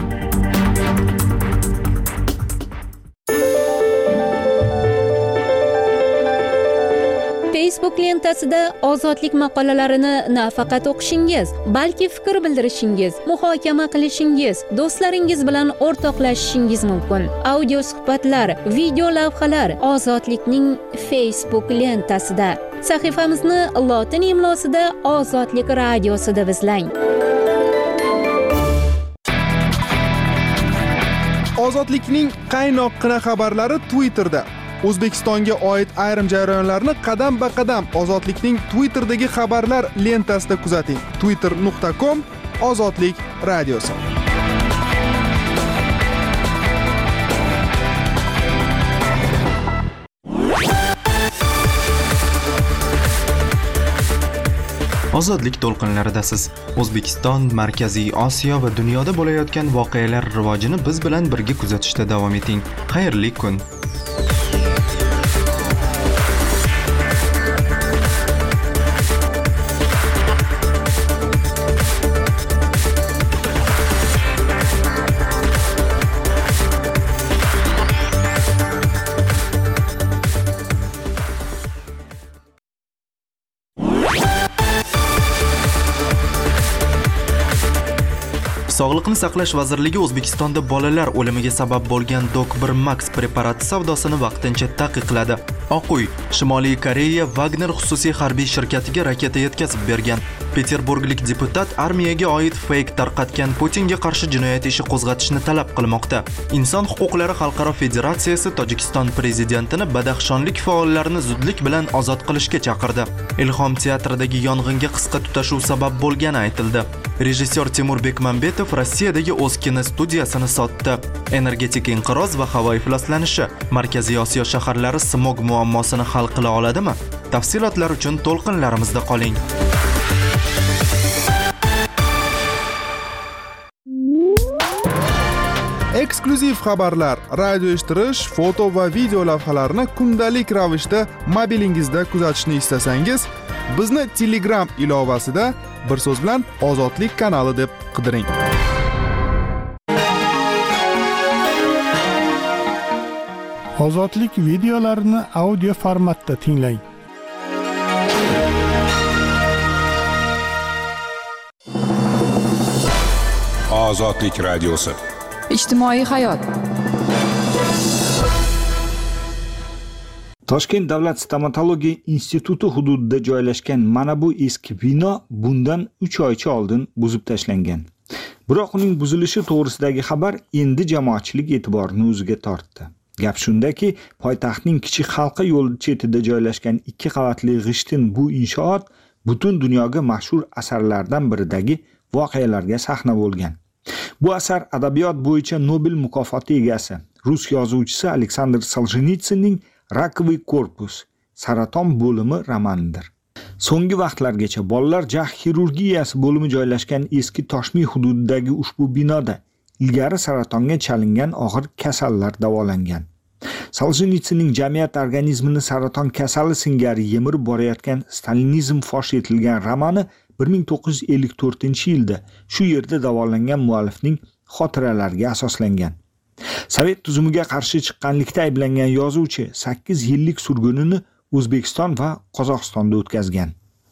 Facebook lentasida ozodlik maqolalarini nafaqat o'qishingiz, balki fikr bildirishingiz, muhokama qilishingiz, do'stlaringiz bilan o'rtoqlashishingiz mumkin. Audio suhbatlar, video lavhalar Ozodlikning Facebook lentasida. Sahifamizni lotin imlosida Ozodlik radiosida izlang. Ozodlikning qaynoqqina xabarlari Twitterda. O'zbekistonga oid ayrim jarayonlarni qadam ba qadam Ozodlikning Twitter'dagi xabarlar lentasida kuzating. twitter nuqta com Ozodlik radiosi. Ozodlik to'lqinlaridasiz. O'zbekiston, Markaziy Osiyo va dunyoda bo'layotgan voqealar rivojini biz bilan birga kuzatishda davom eting. Xayrli kun. Sog'liqni saqlash vazirligi O'zbekistonda bolalar o'limiga sabab bo'lgan Dok bir Max preparati savdosini vaqtincha taqiqladi. Oq uy Shimoliy Koreya Wagner xususiy harbiy shirkatiga raketa yetkazib bergan. Peterburglik deputat armiyaga oid fake tarqatgan Putinga qarshi jinoyat ishi qo'zg'atishni talab qilmoqda. Inson huquqlari xalqaro federatsiyasi Tojikiston prezidentini badaxshonlik faollarini zudlik bilan ozod qilishga chaqirdi. Ilhom teatridagi yong'inga qisqa tutashuv sabab bo'lgani aytildi. Rejissyor Timur Bekmambetov Rossiyadagi o'z kinostudiyasini sotdi. Energetik inqiroz va havo ifloslanishi Markaziy Osiyo shaharlari smog muammosini hal qila oladimi? Tafsilotlar uchun to'lqinlarimizda qoling. Eksklyuziv xabarlar, radio eshittirish, foto va video lavhalarni kundalik ravishda mobilingizda kuzatishni istasangiz, bizni Telegram ilovasida bir so'z bilan Ozodlik kanali deb qidiring. Ozodlik videolarini audio formatda tinglang. Ozodlik radiosi. Ijtimoiy hayot. Toshkent davlat stomatologiya instituti hududida joylashgan mana bu eski bino bundan uch oycha oldin buzib tashlangan. Biroq uning buzilishi to'g'risidagi xabar endi jamoatchilik e'tiborini o'ziga tortdi. Gap shundaki, poytaxtning kichik halqa yo'li chetida joylashgan ikki qavatli g'ishtin bu inshoot butun dunyoga mashhur asarlardan biridagi voqealarga sahna bo'lgan. Bu asar adabiyot bo'yicha Nobel mukofoti egasi, rus yozuvchisi Aleksandr Soljenitsinning Rakovый korpus, saraton bo'limi romanidir. So'nggi vaqtlargacha bolalar jah xirurgiyasi bo'limi joylashgan eski Toshmi hududidagi ushbu binoda ilgari saratonga chalingan og'ir kasallar davolangan. Soljenitsinning jamiyat organizmini saraton kasali singari yemirib borayotgan Stalinizm fosh etilgan romani bir ming to'qqiz yuz ellik to'rtinchi yilda shu yerda davolangan muallifning xotiralariga asoslangan. Sovet tuzumiga qarshi chiqqanlikda ayblangan yozuvchi sakkiz yillik surgunini O'zbekiston va Qozog'istonda o'tkazgan.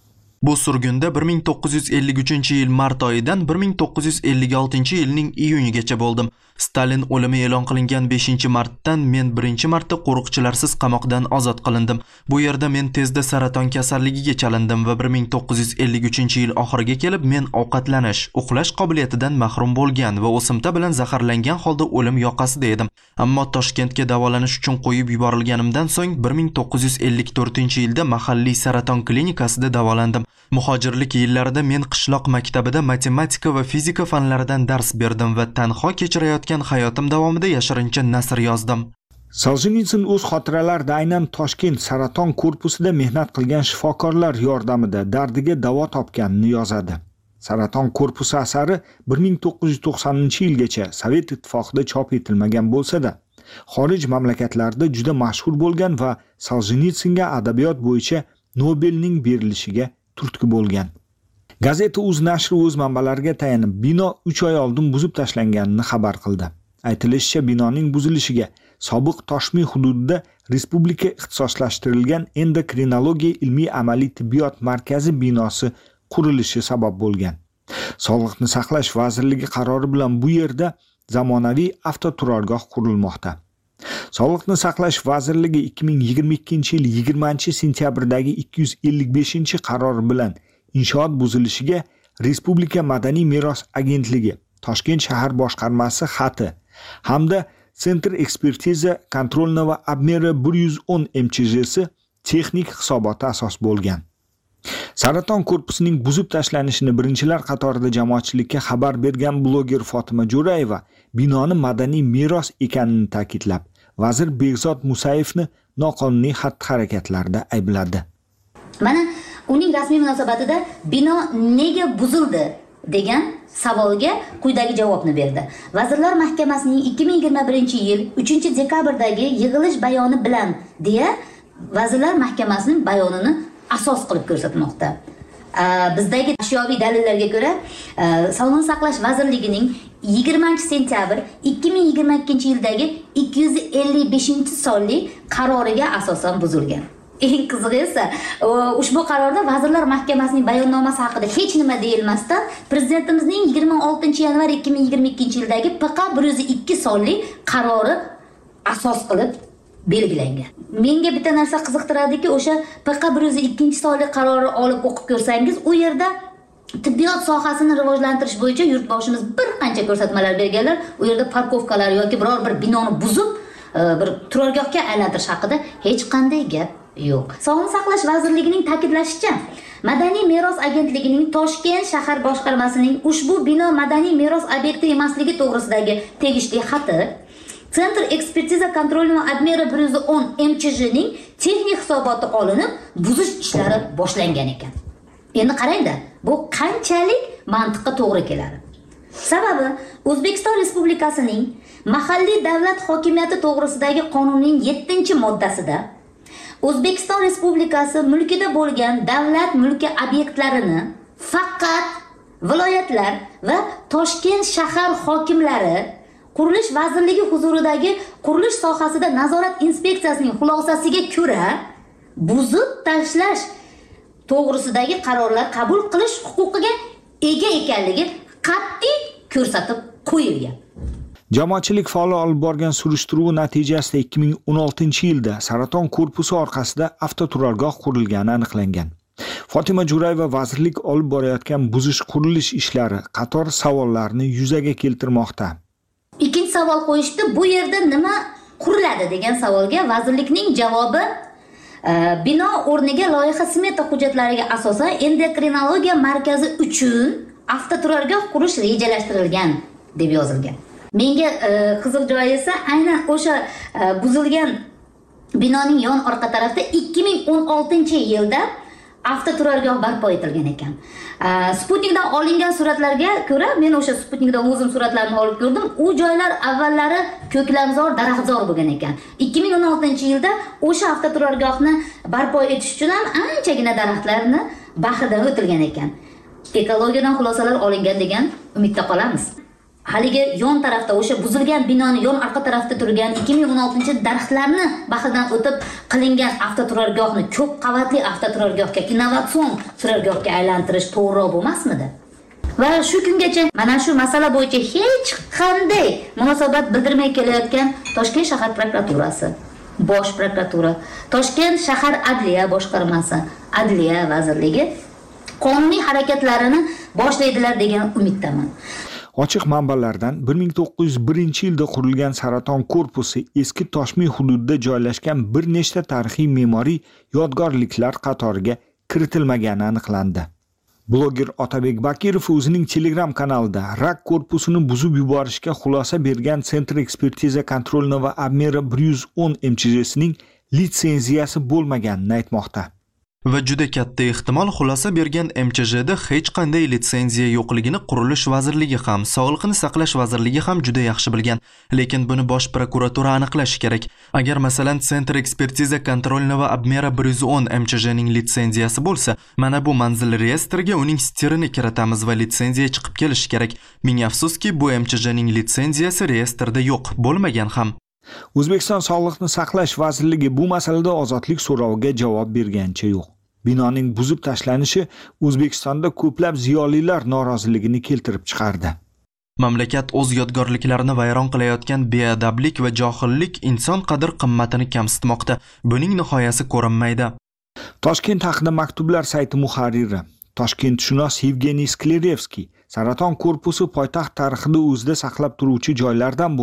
Bu surgunda bir ming to'qqiz yuz ellik uchinchi yil mart oyidan bir ming to'qqiz yuz ellik oltinchi yilning iyunigacha bo'ldim. Stalin o'limi e'lon qilingan beshinchi martdan men birinchi marta qo'riqchilarsiz qamoqdan ozod qilindim. Bu yerda men tezda saraton kasalligiga chalindim va bir ming to'qqiz yuz ellik uchinchi yil oxiriga kelib men ovqatlanish, uxlash qobiliyatidan mahrum bo'lgan va o'simta bilan zaharlangan holda o'lim yoqasida edim. Ammo Toshkentga davolanish uchun qo'yib yuborilganimdan so'ng bir ming to'qqiz yuz ellik to'rtinchi yilda mahalliy saraton klinikasida davolandim. Muhojirlik yillarida men qishloq maktabida matematika va fizika fanlaridan dars berdim va tanho kechirayotgan hayotim davomida yashirincha nasr yozdim. Soljenitsin o'z xotiralarida aynan Toshkent saraton korpusida mehnat qilgan shifokorlar yordamida dardiga davo topganini yozadi. Saraton korpusi asari bir ming to'qqiz yuz to'qsoninchi yilgacha Sovet ittifoqida chop etilmagan bo'lsa-da, xorij mamlakatlarida juda mashhur bo'lgan va Soljenitsinga adabiyot bo'yicha Nobelning berilishiga turtki bo'lgan. Gazeta Uz nashri o'z manbalariga tayanib bino uch oy oldin buzib tashlanganini xabar qildi. Aytilishicha, binoning buzilishiga sobiq Toshmi hududida respublika ixtisoslashtirilgan endokrinologiya ilmiy amaliy tibbiyot markazi binosi qurilishi sabab bo'lgan. Sog'liqni saqlash vazirligi qarori bilan bu yerda zamonaviy avtoturargoh qurilmoqda. Sog'liqni saqlash vazirligi ikki ming yigirma ikkinchi yil yigirmanchi sentyabrdagi ikki yuz ellik beshinchi qarori bilan inshoot buzilishiga Respublika madaniy meros agentligi, Toshkent shahar boshqarmasi xati hamda Center ekspertiza kontrolni va Abmera bir yuz o'n M Ch Jsi texnik hisoboti asos bo'lgan. Saraton korpusining buzib tashlanishini birinchilar qatorida jamoatchilikka xabar bergan bloger Fotima Jo'rayeva binoni madaniy meros ekanini ta'kidlab, vazir Behzod Musayevni noqonuniy xatti-harakatlarda aybladi. Mana uning rasmiy munosabatida bino nega buzildi degan savolga quyidagi javobni berdi. Vazirlar Mahkamasining ikki ming yigirma birinchi yil uchinchi dekabrdagi yig'ilish bayoni bilan deya Vazirlar Mahkamasining bayonini asos qilib ko'rsatmoqda. Bizdagi ashyoviy dalillarga ko'ra, Sog'liqni saqlash vazirligining yigirmanchi sentyabr ikki ming yigirma ikkinchi yildagi ikki yuz ellik beshinchi sonli qaroriga asosan buzilgan. Eng qizig'i esa, ushbu qarorda Vazirlar Mahkamasining bayonnomasi haqida hech nima deyilmasdan, Prezidentimizning yigirma oltinchi yanvar ikki ming yigirma ikkinchi yildagi P Q bir yuz ikki sonli qarori asos qilib belgilangan. Menga bitta narsa qiziqtiradiki, o'sha P Q bir yuz ikki sonli qarori olib o'qib ko'rsangiz, u yerda tibbiyot sohasini rivojlantirish bo'yicha yurtboshimiz bir qancha ko'rsatmalar berganlar. U yerda parkovkalar yoki biror bir binoni buzib, bir turargohga aylantirish haqida hech qanday gap yo'q. Sog'liqni saqlash vazirligining ta'kidlashicha, Madaniy meros agentligining Toshkent shahar boshqarmasining ushbu bino madaniy meros obyekti emasligi to'g'risidagi tegishli xati Center ekspertiza kontroli va Abmera bir yuz o'n M Ch Jning texnik hisoboti olinib, buzish ishlari boshlangan ekan. Endi qarangda, bu qanchalik mantiqqa to'g'ri keladi. Sababi O'zbekiston Respublikasining mahalliy davlat hokimiyati to'g'risidagi qonunning yettinchi moddasida O'zbekiston Respublikasi mulkida bo'lgan davlat mulki obyektlarini faqat viloyatlar va Toshkent shahar hokimlari Qurilish vazirligi huzuridagi qurilish sohasida nazorat inspeksiyasining xulosasiga ko'ra buzib tashlash to'g'risidagi qarorlar qabul qilish huquqiga ega ekanligi qat'iy ko'rsatib qo'yilgan. Jamoatchilik faol olib borgan surishtiruv natijasida ikki ming o'n oltinchi yilda Saraton korpusi orqasida avtoturargoh qurilgani aniqlangan. Fotima Jo'rayeva vazirlik olib borayotgan buzish qurilish ishlari qator savollarni yuzaga keltirmoqda. Ikkinchi savol qo'yishdi, bu yerda nima quriladi degan savolga vazirlikning javobi bino o'rniga loyiha smeta hujjatlariga asosan endokrinologiya markazi uchun avtoturargoh qurish rejalashtirilgan deb yozilgan. Menga qiziq joyi esa aynan o'sha buzilgan binoning yon orqa tarafida ikki ming o'n oltinchi yilda avtoturargoh barpo etilgan ekan. Sputnikdan olingan suratlarga ko'ra, men o'sha Sputnikdan o'zim suratlarni olib ko'rdim. U joylar avvallari ko'klamzor, daraxtzor bo'lgan ekan. ikki ming o'n oltinchi yilda o'sha avtoturargohni barpo etish uchun ham anchagina daraxtlarni bahridan o'tilgan ekan. Ekologiyadan xulosalar olingan degan umidda qolamiz. Haligi yon tarafda o'sha buzilgan binoni yon orqa tarafda turgan ikki ming o'n oltinchi daraxtlarni bahridan o'tib qilingan avtoturargohni ko'p qavatli avtoturargohga, innovatsion turargohga aylantirish to'g'ri bo'lmasmidi? Va shu kungacha mana shu masala bo'yicha hech qanday munosabat bildirmay kelayotgan Toshkent shahar prokuraturasi, Bosh prokuratura, Toshkent shahar adliya boshqarmasi, Adliya vazirligi qonuniy harakatlarini boshlaydilar degan umiddaman. Ochiq manbalardan bir ming to'qqiz yuz birinchi yilda qurilgan Saraton korpusi eski Toshmi hududida joylashgan bir nechta tarixiy me'moriy yodgorliklar qatoriga kiritilmagani aniqlandi. Bloger Otabek Bakirov o'zining Telegram kanalida rak korpusini buzib yuborishga xulosa bergan Center ekspertiza kontrolni va Abmera bir yuz o'n M Ch Jsining litsenziyasi bo'lmaganini aytmoqda. Va juda katta ehtimol xulosa bergan M Ch Jda hech qanday litsenziya yo'qligini Qurilish vazirligi ham, Sog'liqni saqlash vazirligi ham juda yaxshi bilgan. Lekin buni Bosh prokuratura aniqlashi kerak. Agar masalan Center ekspertiza kontrolni va Abmera bir yuz o'n M Ch Jning litsenziyasi bo'lsa, mana bu manzil reyestriga uning stirini kiritamiz va litsenziya chiqib kelishi kerak. Ming afsuski, bu M Ch Jning litsenziyasi reyestrda yo'q, bo'lmagan ham. O'zbekiston Sog'liqni saqlash vazirligi bu masalada ozodlik so'roviga javob bergancha yo'q. Binoning buzib tashlanishi O'zbekistonda ko'plab ziyolilar noroziligini keltirib chiqardi. Mamlakat o'z yodgorliklarini vayron qilayotgan beadablik va johillik inson qadr-qimmatini kamsitmoqda. Buning nihoyasi ko'rinmaydi. Toshkent haqida maktublar sayti muharriri, Toshkentshunos Yevgeniy Sklerevskiy Saraton korpusi poytaxt tarixida o'zida saqlab turuvchi joylardan bo'lib,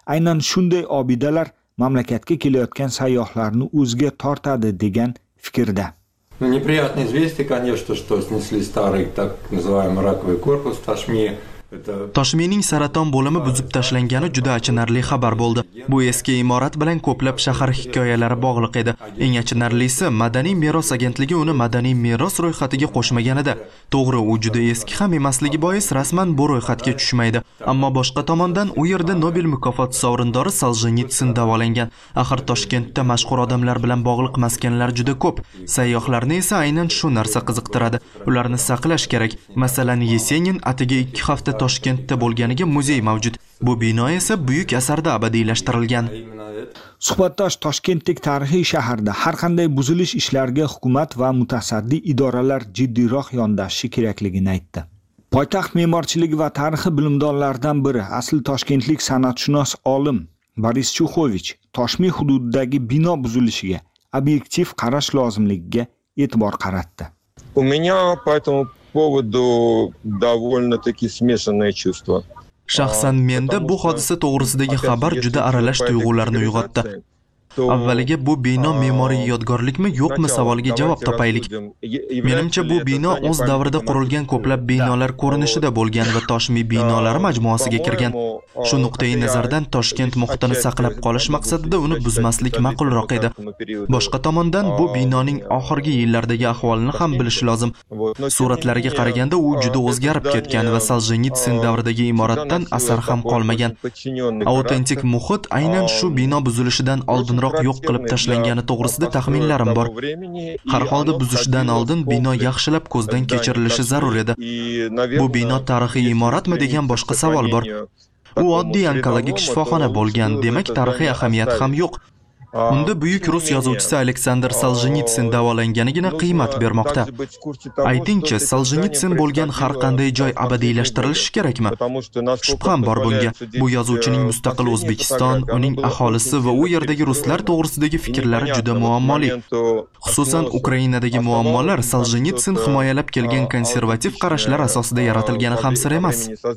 aynan shunday obidalar mamlakatga kelayotgan sayyohlarni o'ziga tortadi degan fikrda. Ну, неприятное известие, конечно, что снесли старый так называемый раковый корпус в Ташме. Toshmining saraton bo'limi buzib tashlangani juda achinarli xabar bo'ldi. Bu eski imorat bilan ko'plab shahar hikoyalari bog'liq edi. Eng achinarlisi, Madaniy meros agentligi uni madaniy meros ro'yxatiga qo'shmaganida. To'g'ri, u juda eski ham emasligi bois rasman bu ro'yxatga tushmaydi. Ammo boshqa tomondan u yerda Nobel mukofoti sovrindori Soljenitsin davolangan. Axir Toshkentda mashhur odamlar bilan bog'liq maskanlar juda ko'p. Sayyohlarni esa aynan shu narsa qiziqtiradi. Ularni saqlash kerak. Masalan, Yesenin atiga ikki hafta Toshkentda bo'lganiga muzey mavjud. Bu bino esa buyuk asarda abadiylashtirilgan. Suhbatdosh Toshkentdek tarixiy shaharda har qanday buzilish ishlariga hukumat va mutasaddi idoralar jiddiyroq yondashishi kerakligini aytdi. Poytaxt me'morchiligi va tarixi bilimdonlaridan biri, asl toshkentlik san'atshunos olim Boris Chuxovich Toshmi hududidagi bino buzilishiga obyektiv qarash lozimligiga e'tibor qaratdi. У меня по этому поводу довольно-таки смешанное чувство. Shaxsan menda bu hodisa to'g'risidagi xabar juda aralash tuyg'ularni uyg'otdi. Avvaliga bu bino me'moriy yodgorlikmi yo'qmi savoliga javob topaylik. Menimcha bu bino o'z davrida qurilgan ko'plab binolar ko'rinishida bo'lgan va Toshmi binolari majmuasiga kirgan. Shu nuqtai nazardan Toshkent muhitini saqlab qolish maqsadida uni buzmaslik ma'qulroq edi. Boshqa tomondan bu binoning oxirgi yillardagi ahvolini ham bilish lozim. Suratlarga qaraganda u juda o'zgarib ketgan va Soljenitsin davridagi imoratdan asar ham qolmagan. Autentik muhit aynan shu bino buzilishidan oldin yo'q qilib tashlangani to'g'risida taxminlarim bor. Har holda buzishdan oldin bino yaxshilab ko'zdan kechirilishi zarur edi. Bu bino tarixiy imoratmi degan boshqa savol bor. U oddiy onkologik shifoxona bo'lgan, demak tarixiy ahamiyat ham yo'q. Unda buyuk rus yozuvchisi Aleksandr Soljenitsin davolanganigina qiymat bermoqda. Aytingchi, Soljenitsin bo'lgan har qanday joy abadiylashtirilishi kerakmi? Shubham bor bunga. Bu yozuvchining mustaqil O'zbekiston, uning aholisi va u yerdagi ruslar to'g'risidagi fikrlari juda muammoli. Xususan, Ukrainadagi muammolar Soljenitsin himoyalab kelgan konservativ qarashlar asosida yaratilgani ham sir emas.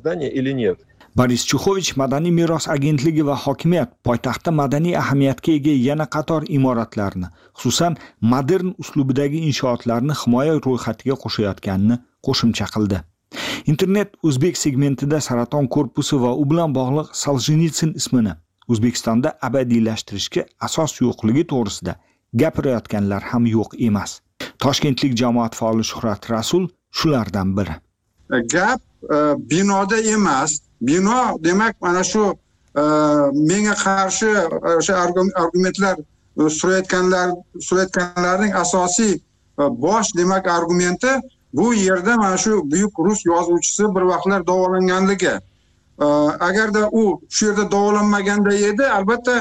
Boris Chuxovich Madaniy meros agentligi va hokimiyat poytaxtda madaniy ahamiyatga ega yana qator imoratlarni, xususan modern uslubidagi inshootlarni himoya ro'yxatiga qo'shayotganini qo'shimcha qildi. Internet o'zbek segmentida saraton korpusi va u bilan bog'liq Soljenitsin ismini O'zbekistonda abadiylashtirishga asos yo'qligi to'g'risida gapirayotganlar ham yo'q emas. Toshkentlik jamoat faoli Shuhrat Rasul shulardan biri. Gap binoda emas. Bino demak mana shu menga qarshi o'sha argumentlar surayotganlar surayotganlarning asosiy bosh demak argumenti bu yerda mana shu buyuk rus yozuvchisi bir vaqtlar davolanganligi. Agarda u shu yerda davolanmaganda edi, albatta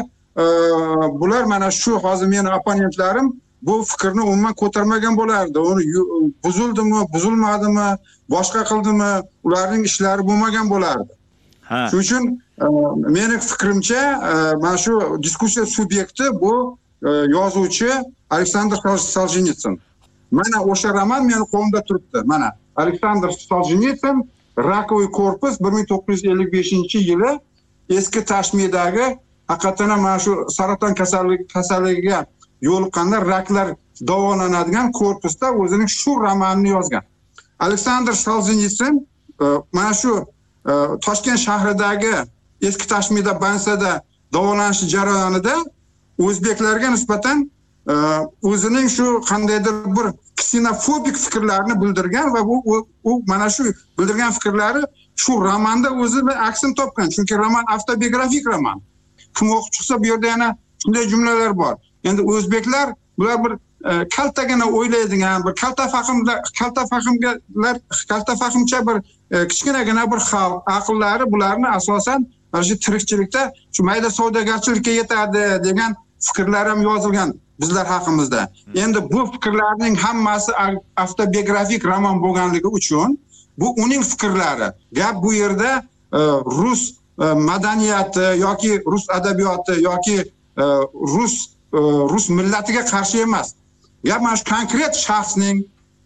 bular mana shu hozir meni opponentlarim bu fikrni umuman ko'tarmagan bo'lardi. Uni buzildimi, buzilmadimi, boshqa qildimi, ularning ishlari bo'lmagan bo'lardi. Shuning uchun meni fikrimcha mana shu diskussiya subyekti bu yozuvchi Aleksandr Soljenitsin. Mana o'sha roman meni qo'limda turibdi. Mana Aleksandr Soljenitsin Rakovый korpus bir ming to'qqiz yuz ellik beshinchi yili eski Tashmidagi haqiqatan mana shu saraton kasalligi kasalligiga yo'liqqanlar raklar davolanadigan korpusda o'zining shu romanini yozgan. Aleksandr Soljenitsin mana shu Toshkent shahridagi eski Tashmida bansada davolanish jarayonida o'zbeklarga nisbatan o'zining shu qandaydir bir ksenofobik fikrlarini bildirgan va bu u mana shu bildirgan fikrlari shu romanda o'zini aksini topgan. Chunki roman avtobiografik roman. Kim o'qib chiqsa bu yerda yana shunday jumlalar bor. Endi o'zbeklar bular bir kaltagina o'ylaydigan, bir kalta fahmlar, kalta fahmlar, kalta fahmcha bir kichkinagina bir xalq aqllari bularni asosan mana shu tirikchilikda shu mayda savdogarchilikka yetadi degan fikrlar ham yozilgan bizlar haqimizda. Endi bu fikrlarning hammasi avtobiografik roman bo'lganligi uchun bu uning fikrlari. Gap bu yerda rus madaniyati yoki rus adabiyoti yoki rus rus millatiga qarshi emas. Gap mana shu konkret shaxsning,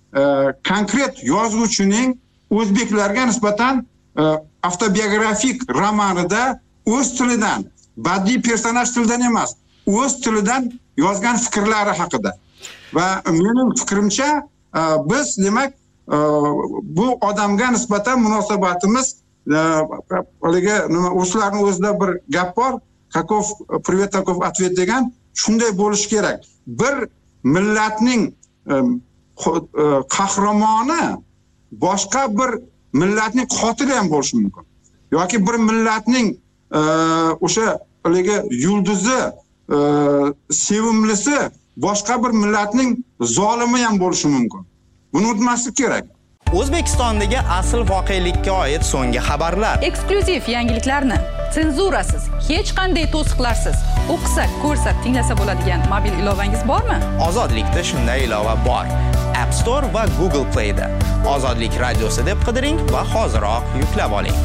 konkret yozuvchining o'zbeklarga nisbatan avtobiografik romanida o'z tilidan badiiy personaj tilidan emas, o'z tilidan yozgan fikrlari haqida. Va mening fikrimcha, biz demak bu odamga nisbatan munosabatimiz haligi nima o'slarning o'zida bir gap bor, Kakov privet takov ответ degan, shunday bo'lishi kerak. Bir millatning qahramoni boshqa bir millatning qotili ham bo'lishi mumkin. Yoki bir millatning o'sha haligi yulduzi, sevimlisi boshqa bir millatning zolimi ham bo'lishi mumkin. Buni unutmaslik kerak. O'zbekistondagi asl voqelikka oid so'nggi xabarlar. Eksklyuziv yangiliklarni senzurasiz, hech qanday to'siqlarsiz o'qisa, ko'rsa, tinglasa bo'ladigan mobil ilovangiz bormi? Ozodlikda shunday ilova bor. App Store va Google Play da. Ozodlik radiosi deb qidiring va hoziroq yuklab oling.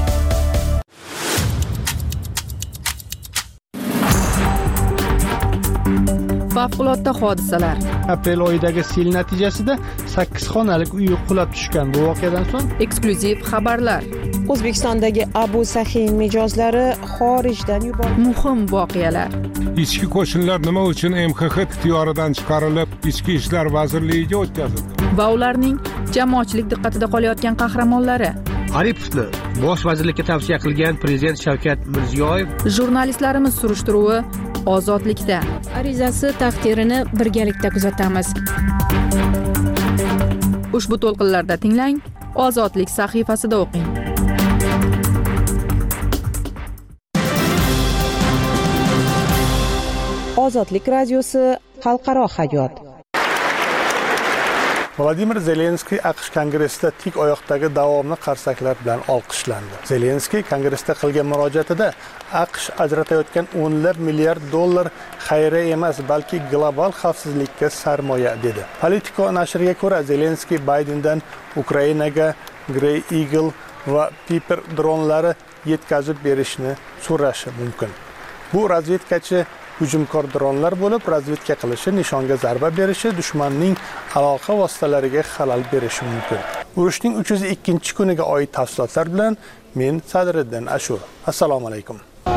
Favqulodda hodisalar. Aprel oyidagi sel natijasida sakkiz xonalik uy qulab tushgan. Bu voqeadan so'ng eksklyuziv xabarlar. O'zbekistondagi Abu Saxiy mijozlari xorijdan yuborildi. Muhim voqealar. Ichki qo'shinlar nima uchun M X X ixtiyoridan chiqarilib, Ichki ishlar vazirligiga o'tkazildi? Va ularning jamoatchilik diqqatida qolayotgan qahramonlari. Aripovni bosh vazirlikka tavsiya qilgan prezident Shavkat Mirziyoyev. Jurnalistlarimiz surishtiruvi Ozodlikda. Arizasi taqdirini birgalikda kuzatamiz. Ushbu to'lqinlarda tinglang, Ozodlik sahifasida o'qing. Ozodlik radiosi xalqaro hayot. Vladimir Zelenskiy AQSh kongressida tik oyoqdagi davomli qarsaklar bilan olqishlandi. Zelenskiy kongressda qilgan murojaatida AQSh ajratayotgan o'nlab milliard dollar xayriya emas, balki global xavfsizlikka sarmoya dedi. Politico nashriga ko'ra, Zelenskiy Baydendan Ukrainaga Grey Eagle va Piper dronlari yetkazib berishni so'rashi mumkin. Bu razvedkachi hujumkor dronlar bo'lib, razvedka qilishi, nishonga zarba berishi, dushmanning aloqa vositalariga xalal berishi mumkin. Urushning uch yuz ikkinchi kuniga oid tafsilotlar bilan men Sadriddin Ashur. Assalomu alaykum.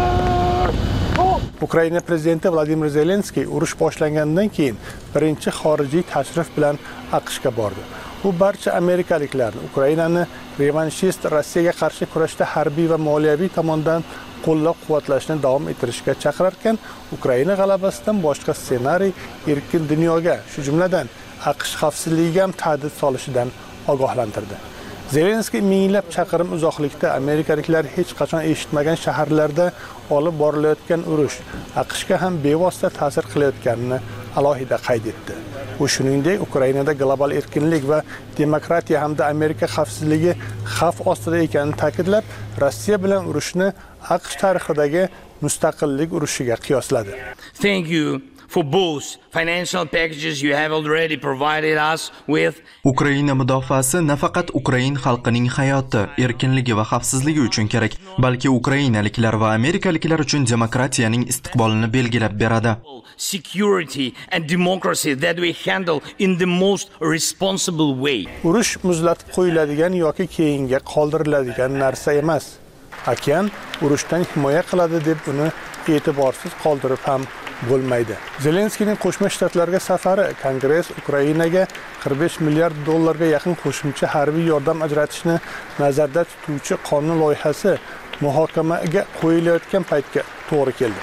Ukraina prezidenti Vladimir Zelenskiy urush boshlangandan keyin birinchi xorijiy tashrif bilan AQShga bordi. U barcha amerikaliklarni Ukrainani revanshist Rossiyaga qarshi kurashda harbiy va moliyaviy tomondan qo'llab-quvvatlashni davom ettirishga chaqirarkan, Ukraina g'alabasidan boshqa ssenariy erkin dunyoga, shu jumladan AQSh xavfsizligiga ham tahdid solishidan ogohlantirdi. Zelenskiy minglab chaqirim uzoqlikda amerikaliklar hech qachon eshitmagan shaharlarda olib borilayotgan urush AQShga ham bevosita ta'sir qilayotganini alohida qayd etdi. U shuningdek, Ukrainada global erkinlik va demokratiya hamda Amerika xavfsizligi xavf ostida ekanini ta'kidlab, Rossiya bilan urushni AQSh tarixidagi mustaqillik urushiga qiyosladi. Thank you for both financial packages you have already provided us with. Ukraina mudofaasi nafaqat Ukrain xalqining hayoti, erkinligi va xavfsizligi uchun kerak, balki ukrainaliklar va amerikaliklar uchun demokratiyaning istiqbolini belgilab beradi. Security and democracy that we handle in the most responsible way. Urush muzlatib qo'yiladigan yoki keyinga qoldiriladigan narsa emas. Okean urushdan himoya qiladi deb uni e'tiborsiz qoldirib ham bo'lmaydi. Zelenskiyning Qo'shma Shtatlarga safari Kongress Ukrainaga qirq besh milliard dollarga yaqin qo'shimcha harbiy yordam ajratishni nazarda tutuvchi qonun loyihasi muhokamaga qo'yilayotgan paytga to'g'ri keldi.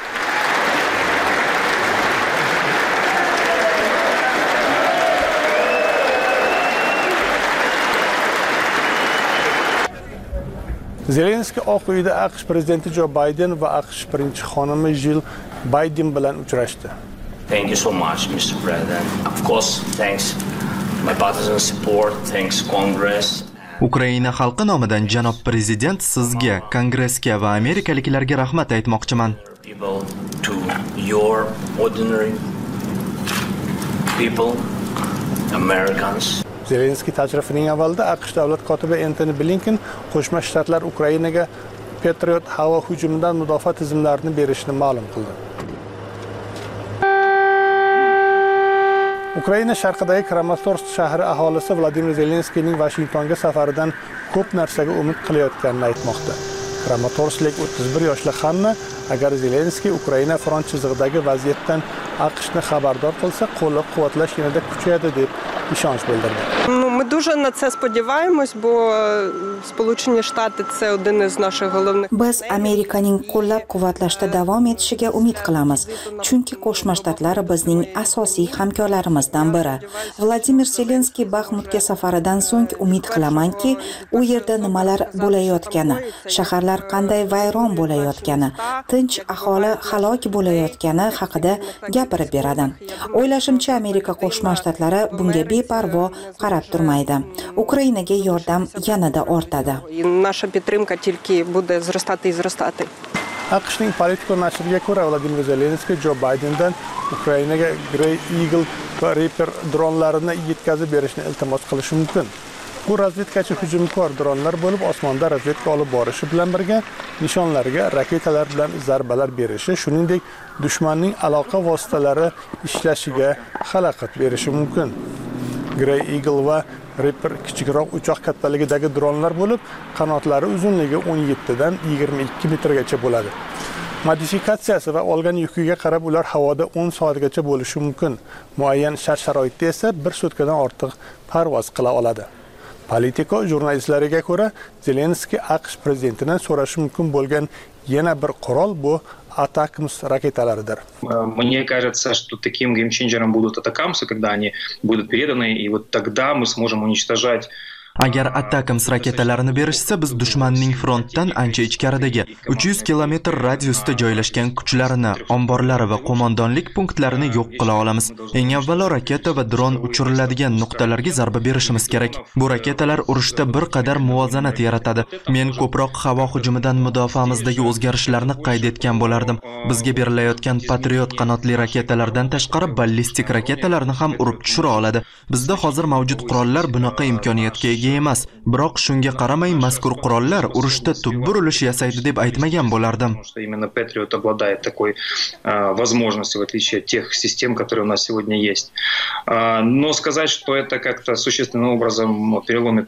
Zelenskiy Oq uyda AQSh prezidenti Jo Bayden va AQSh birinchi xonimi Jill Biden bilan uchrashdi. Thank you so much, Mister President. Of course, thanks my partisan support, thanks Congress. Ukraina xalqi nomidan janob prezident sizga, Kongressga va amerikaliklarga rahmat aytmoqchiman. People to your ordinary people, Americans. Zelenskiy tashrifining avvalida AQSh davlat kotibi Antony Blinken Qo'shma Shtatlar Ukrainaga Patriot havo hujumidan mudofaa tizimlarini berishni ma'lum qildi. Ukraina sharqidagi Kramatorsk shahri aholisi Vladimir Zelenskiyning Washingtonga safaridan ko'p narsaga umid qilayotganini aytmoqda. Kramatorsklik o'ttiz bir yoshli Xanna agar Zelenskiy Ukraina front chizig'idagi vaziyatdan AQShni xabardor qilsa, qo'llab-quvvatlash yanada kuchayadi deb ishonch bildirdi. Ну, ми дуже на це сподіваємось, бо Сполучені Штати це один із наших головних. Biz Amerikaning qo'llab-quvvatlashda davom etishiga umid qilamiz, chunki Qo'shma Shtatlar bizning asosiy hamkorlarimizdan biri. Vladimir Zelenskiy Baxmutga safaridan so'ng umid qilamanki, u yerda nimalar bo'layotgani, shaharlar qanday vayron bo'layotgani, tinch aholi halok bo'layotgani haqida gapirib beradi. O'ylashimcha, Amerika Qo'shma Shtatlari bunga beparvo qarab turmaydi. Ukrainaga yordam yanada ortadi. Наша підтримка тільки буде зростати і зростати. AQShning Politico nashriga ko'ra, Vladimir Zelenskiy Jo Baydendan Ukrainaga Grey Eagle va Reaper dronlarini yetkazib berishni iltimos qilishi mumkin. Bu razvedkachi hujumkor dronlar bo'lib, osmonda razvedka olib borishi bilan birga nishonlarga raketalar bilan zarbalar berishi, shuningdek, dushmanning aloqa vositalari ishlashiga xalaqit berishi mumkin. Grey Eagle va Reaper kichikroq uchoq kattaligidagi dronlar bo'lib, qanotlari uzunligi o'n yetti dan yigirma ikki metrgacha bo'ladi. Modifikatsiyasi va olgan yukiga qarab ular havoda o'n soatgacha bo'lishi mumkin. Muayyan shart-sharoitda esa bir sutkadan ortiq parvoz qila oladi. Politico jurnalistlariga ko'ra, Zelenskiy AQSh prezidentidan so'rashi mumkin bo'lgan yana bir qurol bu Атакамс ракеталарыдыр. Мне кажется, что таким геймченджером будут Атакамсы, когда они будут переданы, и вот тогда мы сможем уничтожать. Agar Atacams raketalarini berishsa, biz dushmanning frontdan ancha ichkaridagi uch yuz kilometr radiusda joylashgan kuchlarini, omborlari va qo'mondonlik punktlarini yo'q qila olamiz. Eng avvalo raketa va dron uchiriladigan nuqtalarga zarba berishimiz kerak. Bu raketalar urushda bir qadar muvozanat yaratadi. Men ko'proq havo hujumidan mudofaamizdagi o'zgarishlarni qayd etgan bo'lardim. Bizga berilayotgan Patriot qanotli raketalardan tashqari ballistik raketalarni ham urib tushira oladi. Bizda hozir mavjud qurollar bunaqa imkoniyatga ega emas. Biroq shunga qaramay mazkur qurollar urushda tub burilish yasaydi deb aytmagan bo'lardim. Именно Patriot обладает такой возможностью, в отличие от тех систем, которые у нас сегодня есть. Но сказать, что это как-то существенным образом переломит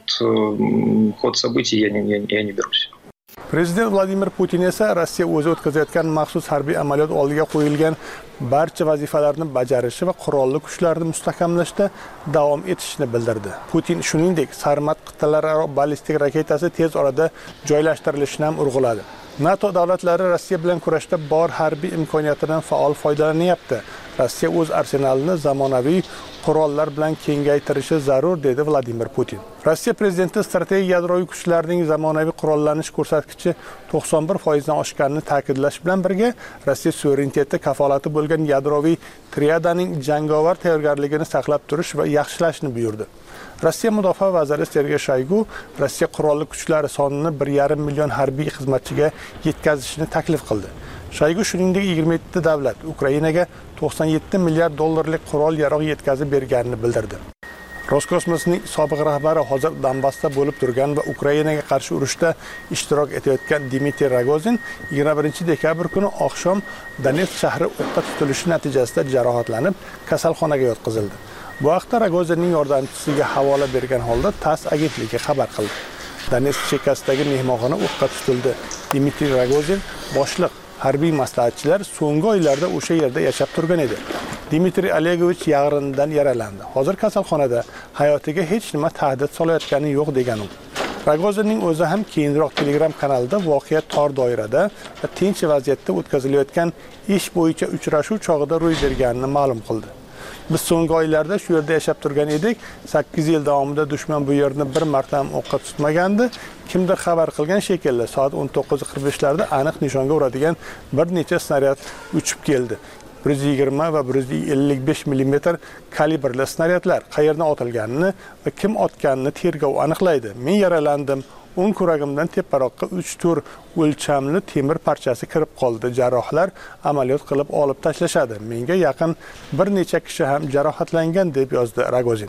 ход событий, я не, я, я не берусь. Prezident Vladimir Putin esa Rossiya o'zi o'tkazayotgan maxsus harbiy amaliyot oldiga qo'yilgan barcha vazifalarni bajarishi va qurolli kuchlarni mustahkamlashda davom etishini bildirdi. Putin shuningdek, Sarmat qit'alararo ballistik raketasi tez orada joylashtirilishini ham urg'uladi. NATO davlatlari Rossiya bilan kurashda bor harbiy imkoniyatidan faol foydalanyapti. Rossiya o'z arsenalini zamonaviy qurollar bilan kengaytirishi zarur, dedi Vladimir Putin. Rossiya prezidenti strategik yadroviy kuchlarning zamonaviy qurollanish ko'rsatkichi to'qson bir foizdan oshganini ta'kidlash bilan birga, Rossiya suvereniteti kafolati bo'lgan yadroviy triadaning jangovar tayyorgarligini saqlab turish va yaxshilashni buyurdi. Rossiya mudofaa vaziri Sergey Shoygu Rossiya qurolli kuchlari sonini bir yarim million harbiy xizmatchiga yetkazishni taklif qildi. Shoygu shuningdek yigirma yetti davlat Ukrainaga to'qson yetti milliard dollarlik qurol-yarog' yetkazib berganini bildirdi. Roskosmosning sobiq rahbari hozir Donbassda bo'lib turgan va Ukrainaga qarshi urushda ishtirok etayotgan Dmitriy Rogozin yigirma birinchi dekabr kuni oqshom Donetsk shahri o'qqa tutilishi natijasida jarohatlanib, kasalxonaga yotqizildi. Bu haqda Rogozinning yordamchisiga havola bergan holda TASS agentligi xabar qildi. Donetsk chekkasidagi mehmonxona o'qqa tutildi. Dmitriy Rogozin boshliq harbiy maslahatchilar so'nggi oylarda o'sha yerda yashab turgan edi. Dmitriy Olegovich yag'rindan yaralandi. Hozir kasalxonada, hayotiga hech nima tahdid solayotgani yo'q degan u. Rogozinning o'zi ham keyinroq Telegram kanalida voqea tor doirada va tinch vaziyatda o'tkazilayotgan ish bo'yicha uchrashuv chog'ida ro'y berganini ma'lum qildi. Biz so'nggi oylarda shu yerda yashab turgan edik. sakkiz yil davomida dushman bu yerni bir marta ham o'qqa tutmagandi. Kimdir xabar qilgan shekilli soat o'n to'qqiz qirq besh larda aniq nishonga uradigan bir necha snaryad uchib keldi. bir yuz yigirma va bir yuz ellik besh millimetr kalibrli snaryadlar qayerdan otilganini va kim otganini tergov aniqlaydi. Men yaralandim. o'ng kuragimdan teparoqqa uch tur o'lchamli temir parchasi kirib qoldi. Jarrohlar amaliyot qilib olib tashlashadi. Menga yaqin bir necha kishi ham jarohatlangan, deb yozdi Rogozin.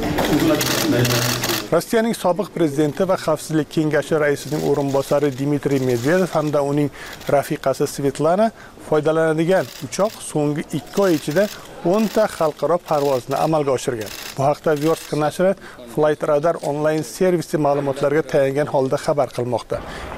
Rossiyaning sobiq prezidenti va Xavfsizlik kengashi raisining o'rinbosari Dmitriy Medvedev hamda uning rafiqasi Svetlana foydalanadigan uchoq so'nggi ikki oy ichida o'n ta xalqaro parvozni amalga oshirgan. Bu haqda Vyorsk nashri Flight Radar onlayn servisi ma'lumotlarga tayangan holda xabar qilmoqda.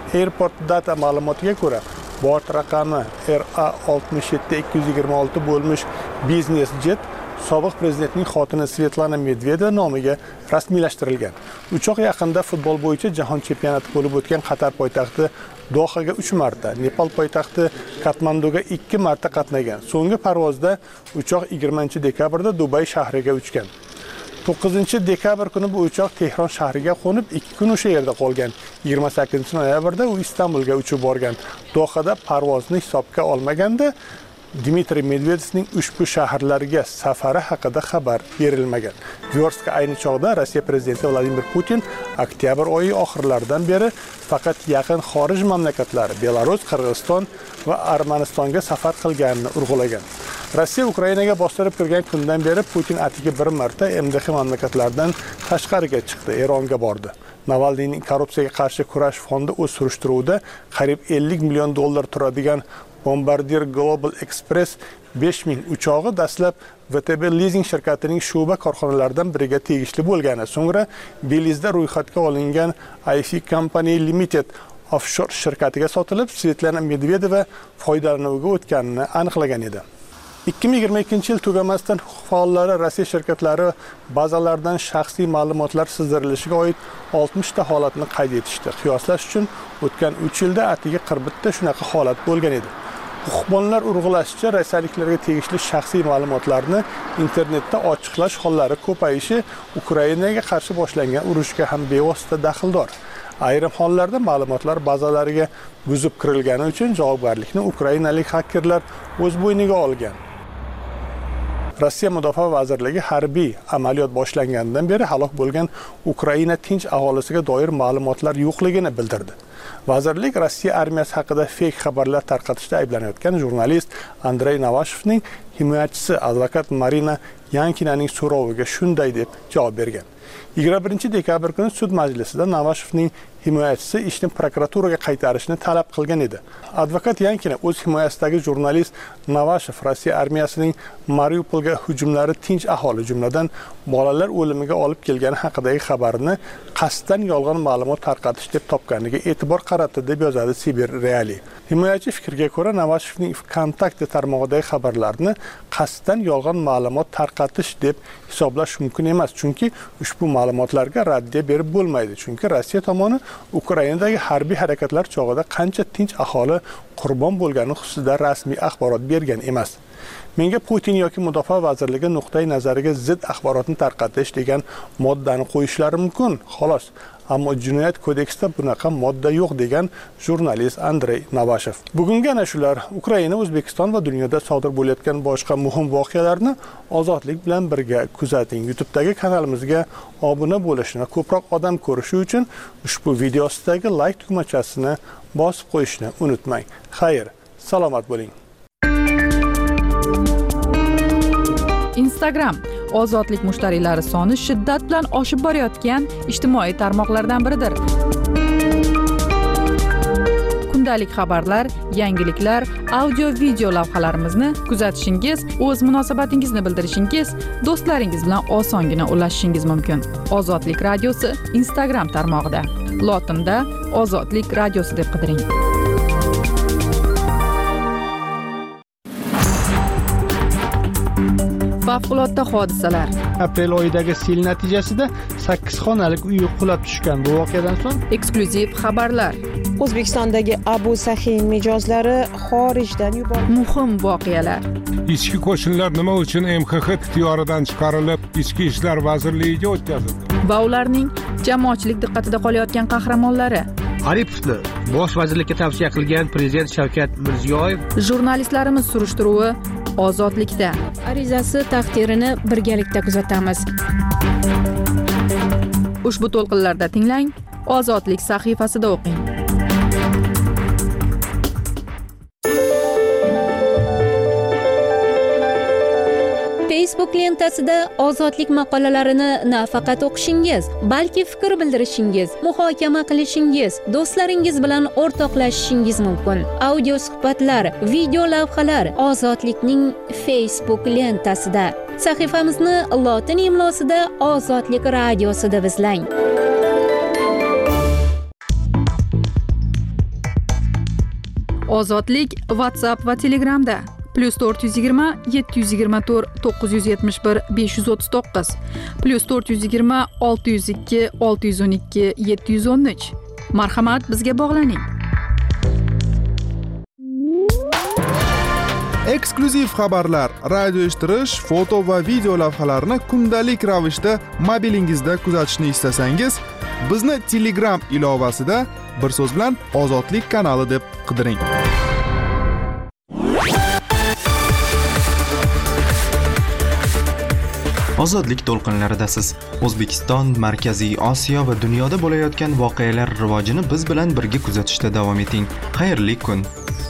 Airport Data ma'lumotiga ko'ra, bort raqami R A oltmish yetti ikki yuz yigirma olti bo'lmish Business Jet sobiq prezidentning xotini Svetlana Medvedeva nomiga rasmiylashtirilgan. Uchoq yaqinda futbol bo'yicha jahon chempionati bo'lib o'tgan Qatar poytaxti Dohaga uch marta, Nepal poytaxti Katmanduga ikki marta qatnagan. So'nggi parvozda uchoq yigirmanchi dekabrda Dubay shahriga uchgan. to'qqizinchi dekabr kuni bu uchoq Tehron shahriga qo'nib, ikki kun o'sha yerda qolgan. yigirma sakkizinchi noyabrda u Istanbulga uchib borgan. Dohada parvozni hisobga olmaganda Dmitriy Medvedevning ushbu shaharlarga safari haqida xabar berilmagan. Vyorskka ayni chog'da Rossiya prezidenti Vladimir Putin oktyabr oyi oxirlaridan beri faqat yaqin xorij mamlakatlari Belarus, Qirg'iziston va Armanistonga safar qilganini urg'ulagan. Rossiya Ukrainaga bostirib kirgan kundan beri Putin atigi bir marta M D X mamlakatlardan tashqariga chiqdi, Eronga bordi. Navalniyning korrupsiyaga qarshi kurash fondi o'z surishtiruvida qariyb ellik million dollar turadigan Bombardier Global Express besh ming uchog'i dastlab V T B Leasing shirkatining shu'ba korxonalaridan biriga tegishli bo'lgani, so'ngra Belizda ro'yxatga olingan I F Company Limited offshore shirkatiga sotilib, Svetlana Medvedeva foydalanuvga o'tganini aniqlagan edi. ikki ming yigirma ikkinchi yil tugamasdan huquq faollari Rossiya shirkatlari bazalaridan shaxsiy ma'lumotlar sizdirilishiga oid oltmish ta holatni qayd etishdi. Qiyoslash uchun o'tgan uch yilda atigi qirq bitta shunaqa holat bo'lgan edi. Huquqbonlar urg'ulashicha, rossiyaliklarga tegishli shaxsiy ma'lumotlarni internetda ochiqlash hollari ko'payishi Ukrainaga qarshi boshlangan urushga ham bevosita daxldor. Ayrim hollarda ma'lumotlar bazalariga buzib kirilgani uchun javobgarlikni ukrainalik xakerlar o'z bo'yniga olgan. Rossiya Mudofaa vazirligi harbiy amaliyot boshlanganidan beri halok bo'lgan Ukraina tinch aholisiga doir ma'lumotlar yo'qligini bildirdi. Vazirlik Rossiya armiyasi haqida fake xabarlar tarqatishda ayblanayotgan jurnalist Andrey Navashevning himoyachisi advokat Marina Yankinaning so'roviga shunday deb javob bergan. yigirma birinchi dekabr kuni sud majlisida Navashevning himoyachisi ishni prokuraturaga qaytarishni talab qilgan edi. Advokat Yankina o'z himoyasidagi jurnalist Navashev Rossiya armiyasining Mariupolga hujumlari tinch aholi, jumladan bolalar o'limiga olib kelgani haqidagi xabarini qasddan yolg'on ma'lumot tarqatish deb topganiga e'tibor qaratdi, deb yozadi Sibir Reali. Himoyachi fikriga ko'ra, Navashevning Vkontakte tarmog'idagi xabarlarni qasddan yolg'on ma'lumot tarqatish deb hisoblash mumkin emas, chunki ushbu ma'lumotlarga raddiya berib bo'lmaydi, chunki Rossiya tomoni Ukrainadagi harbiy harakatlar chog'ida qancha tinch aholi qurbon bo'lgani xususida rasmiy axborot bergan emas. Menga Putin yoki Mudofaa vazirligi nuqtai nazariga zid axborotni tarqatish degan moddani qo'yishlari mumkin, xolos. Ammo jinoyat kodeksida bunaqa modda yo'q, degan jurnalist Andrey Navashev. Bugungi ana shular. Ukraina, O'zbekiston va dunyoda sodir bo'layotgan boshqa muhim voqealarni ozodlik bilan birga kuzating. YouTube'dagi kanalimizga obuna bo'lishni, ko'proq odam ko'rishi uchun ushbu video ostidagi like tugmachasini bosib qo'yishni unutmang. Xayr, salomat bo'ling. Instagram ozodlik mushtariylari soni shiddat bilan oshib borayotgan ijtimoiy tarmoqlardan biridir. Kundalik xabarlar, yangiliklar, audio-video lavhalarimizni kuzatishingiz, o'z munosabatingizni bildirishingiz, do'stlaringiz bilan osongina ulashishingiz mumkin. Ozodlik radiosi Instagram tarmog'ida. Lotinda Ozodlik radiosi deb qidiring. Favqulodda hodisalar. Aprel oyidagi sel natijasida sakkiz xonalik uy qulab tushgan. Bu voqeadan so'ng eksklyuziv xabarlar. O'zbekistondagi Abu Saxiy mijozlari xorijdan yuborildi. Muhim voqealar. Ichki qo'shinlar nima uchun M X X ixtiyoridan chiqarilib, Ichki ishlar vazirligiga o'tkazildi? Va ularning jamoatchilik diqqatida qolayotgan qahramonlari. Aripovni bosh vazirlikka tavsiya qilgan prezident Shavkat Mirziyoyev. Jurnalistlarimiz surishtiruvi ozodlikda. Arizasi taqdirini birgalikda kuzatamiz. Ushbu to'lqinlarda tinglang, Ozodlik sahifasida o'qing. Facebook lentasida ozodlik maqolalarini nafaqat o'qishingiz, balki fikr bildirishingiz, muhokama qilishingiz, do'stlaringiz bilan o'rtoqlashishingiz mumkin. Audio suhbatlar, video lavhalar Ozodlikning Facebook lentasida. Sahifamizni lotin imlosida Ozodlik radiosida izlang. Ozodlik WhatsApp va Telegramda plus to'rt yuz yigirma yetti yuz yigirma to'rt to'qqiz yuz yetmish bir besh yuz o'ttiz to'qqiz plus to'rt yuz yigirma olti yuz ikki olti yuz o'n ikki yetti yuz o'n uch. Marhamat, bizga bog'laning. Eksklyuziv xabarlar, radio eshittirish, foto va video lavhalarni kundalik ravishda mobilingizda kuzatishni istasangiz, bizni Telegram ilovasida bir so'z bilan Ozodlik kanali deb qidiring. Ozodlik to'lqinlaridasiz. O'zbekiston, Markaziy Osiyo va dunyoda bo'layotgan voqealar rivojini biz bilan birga kuzatishda davom eting. Xayrli kun.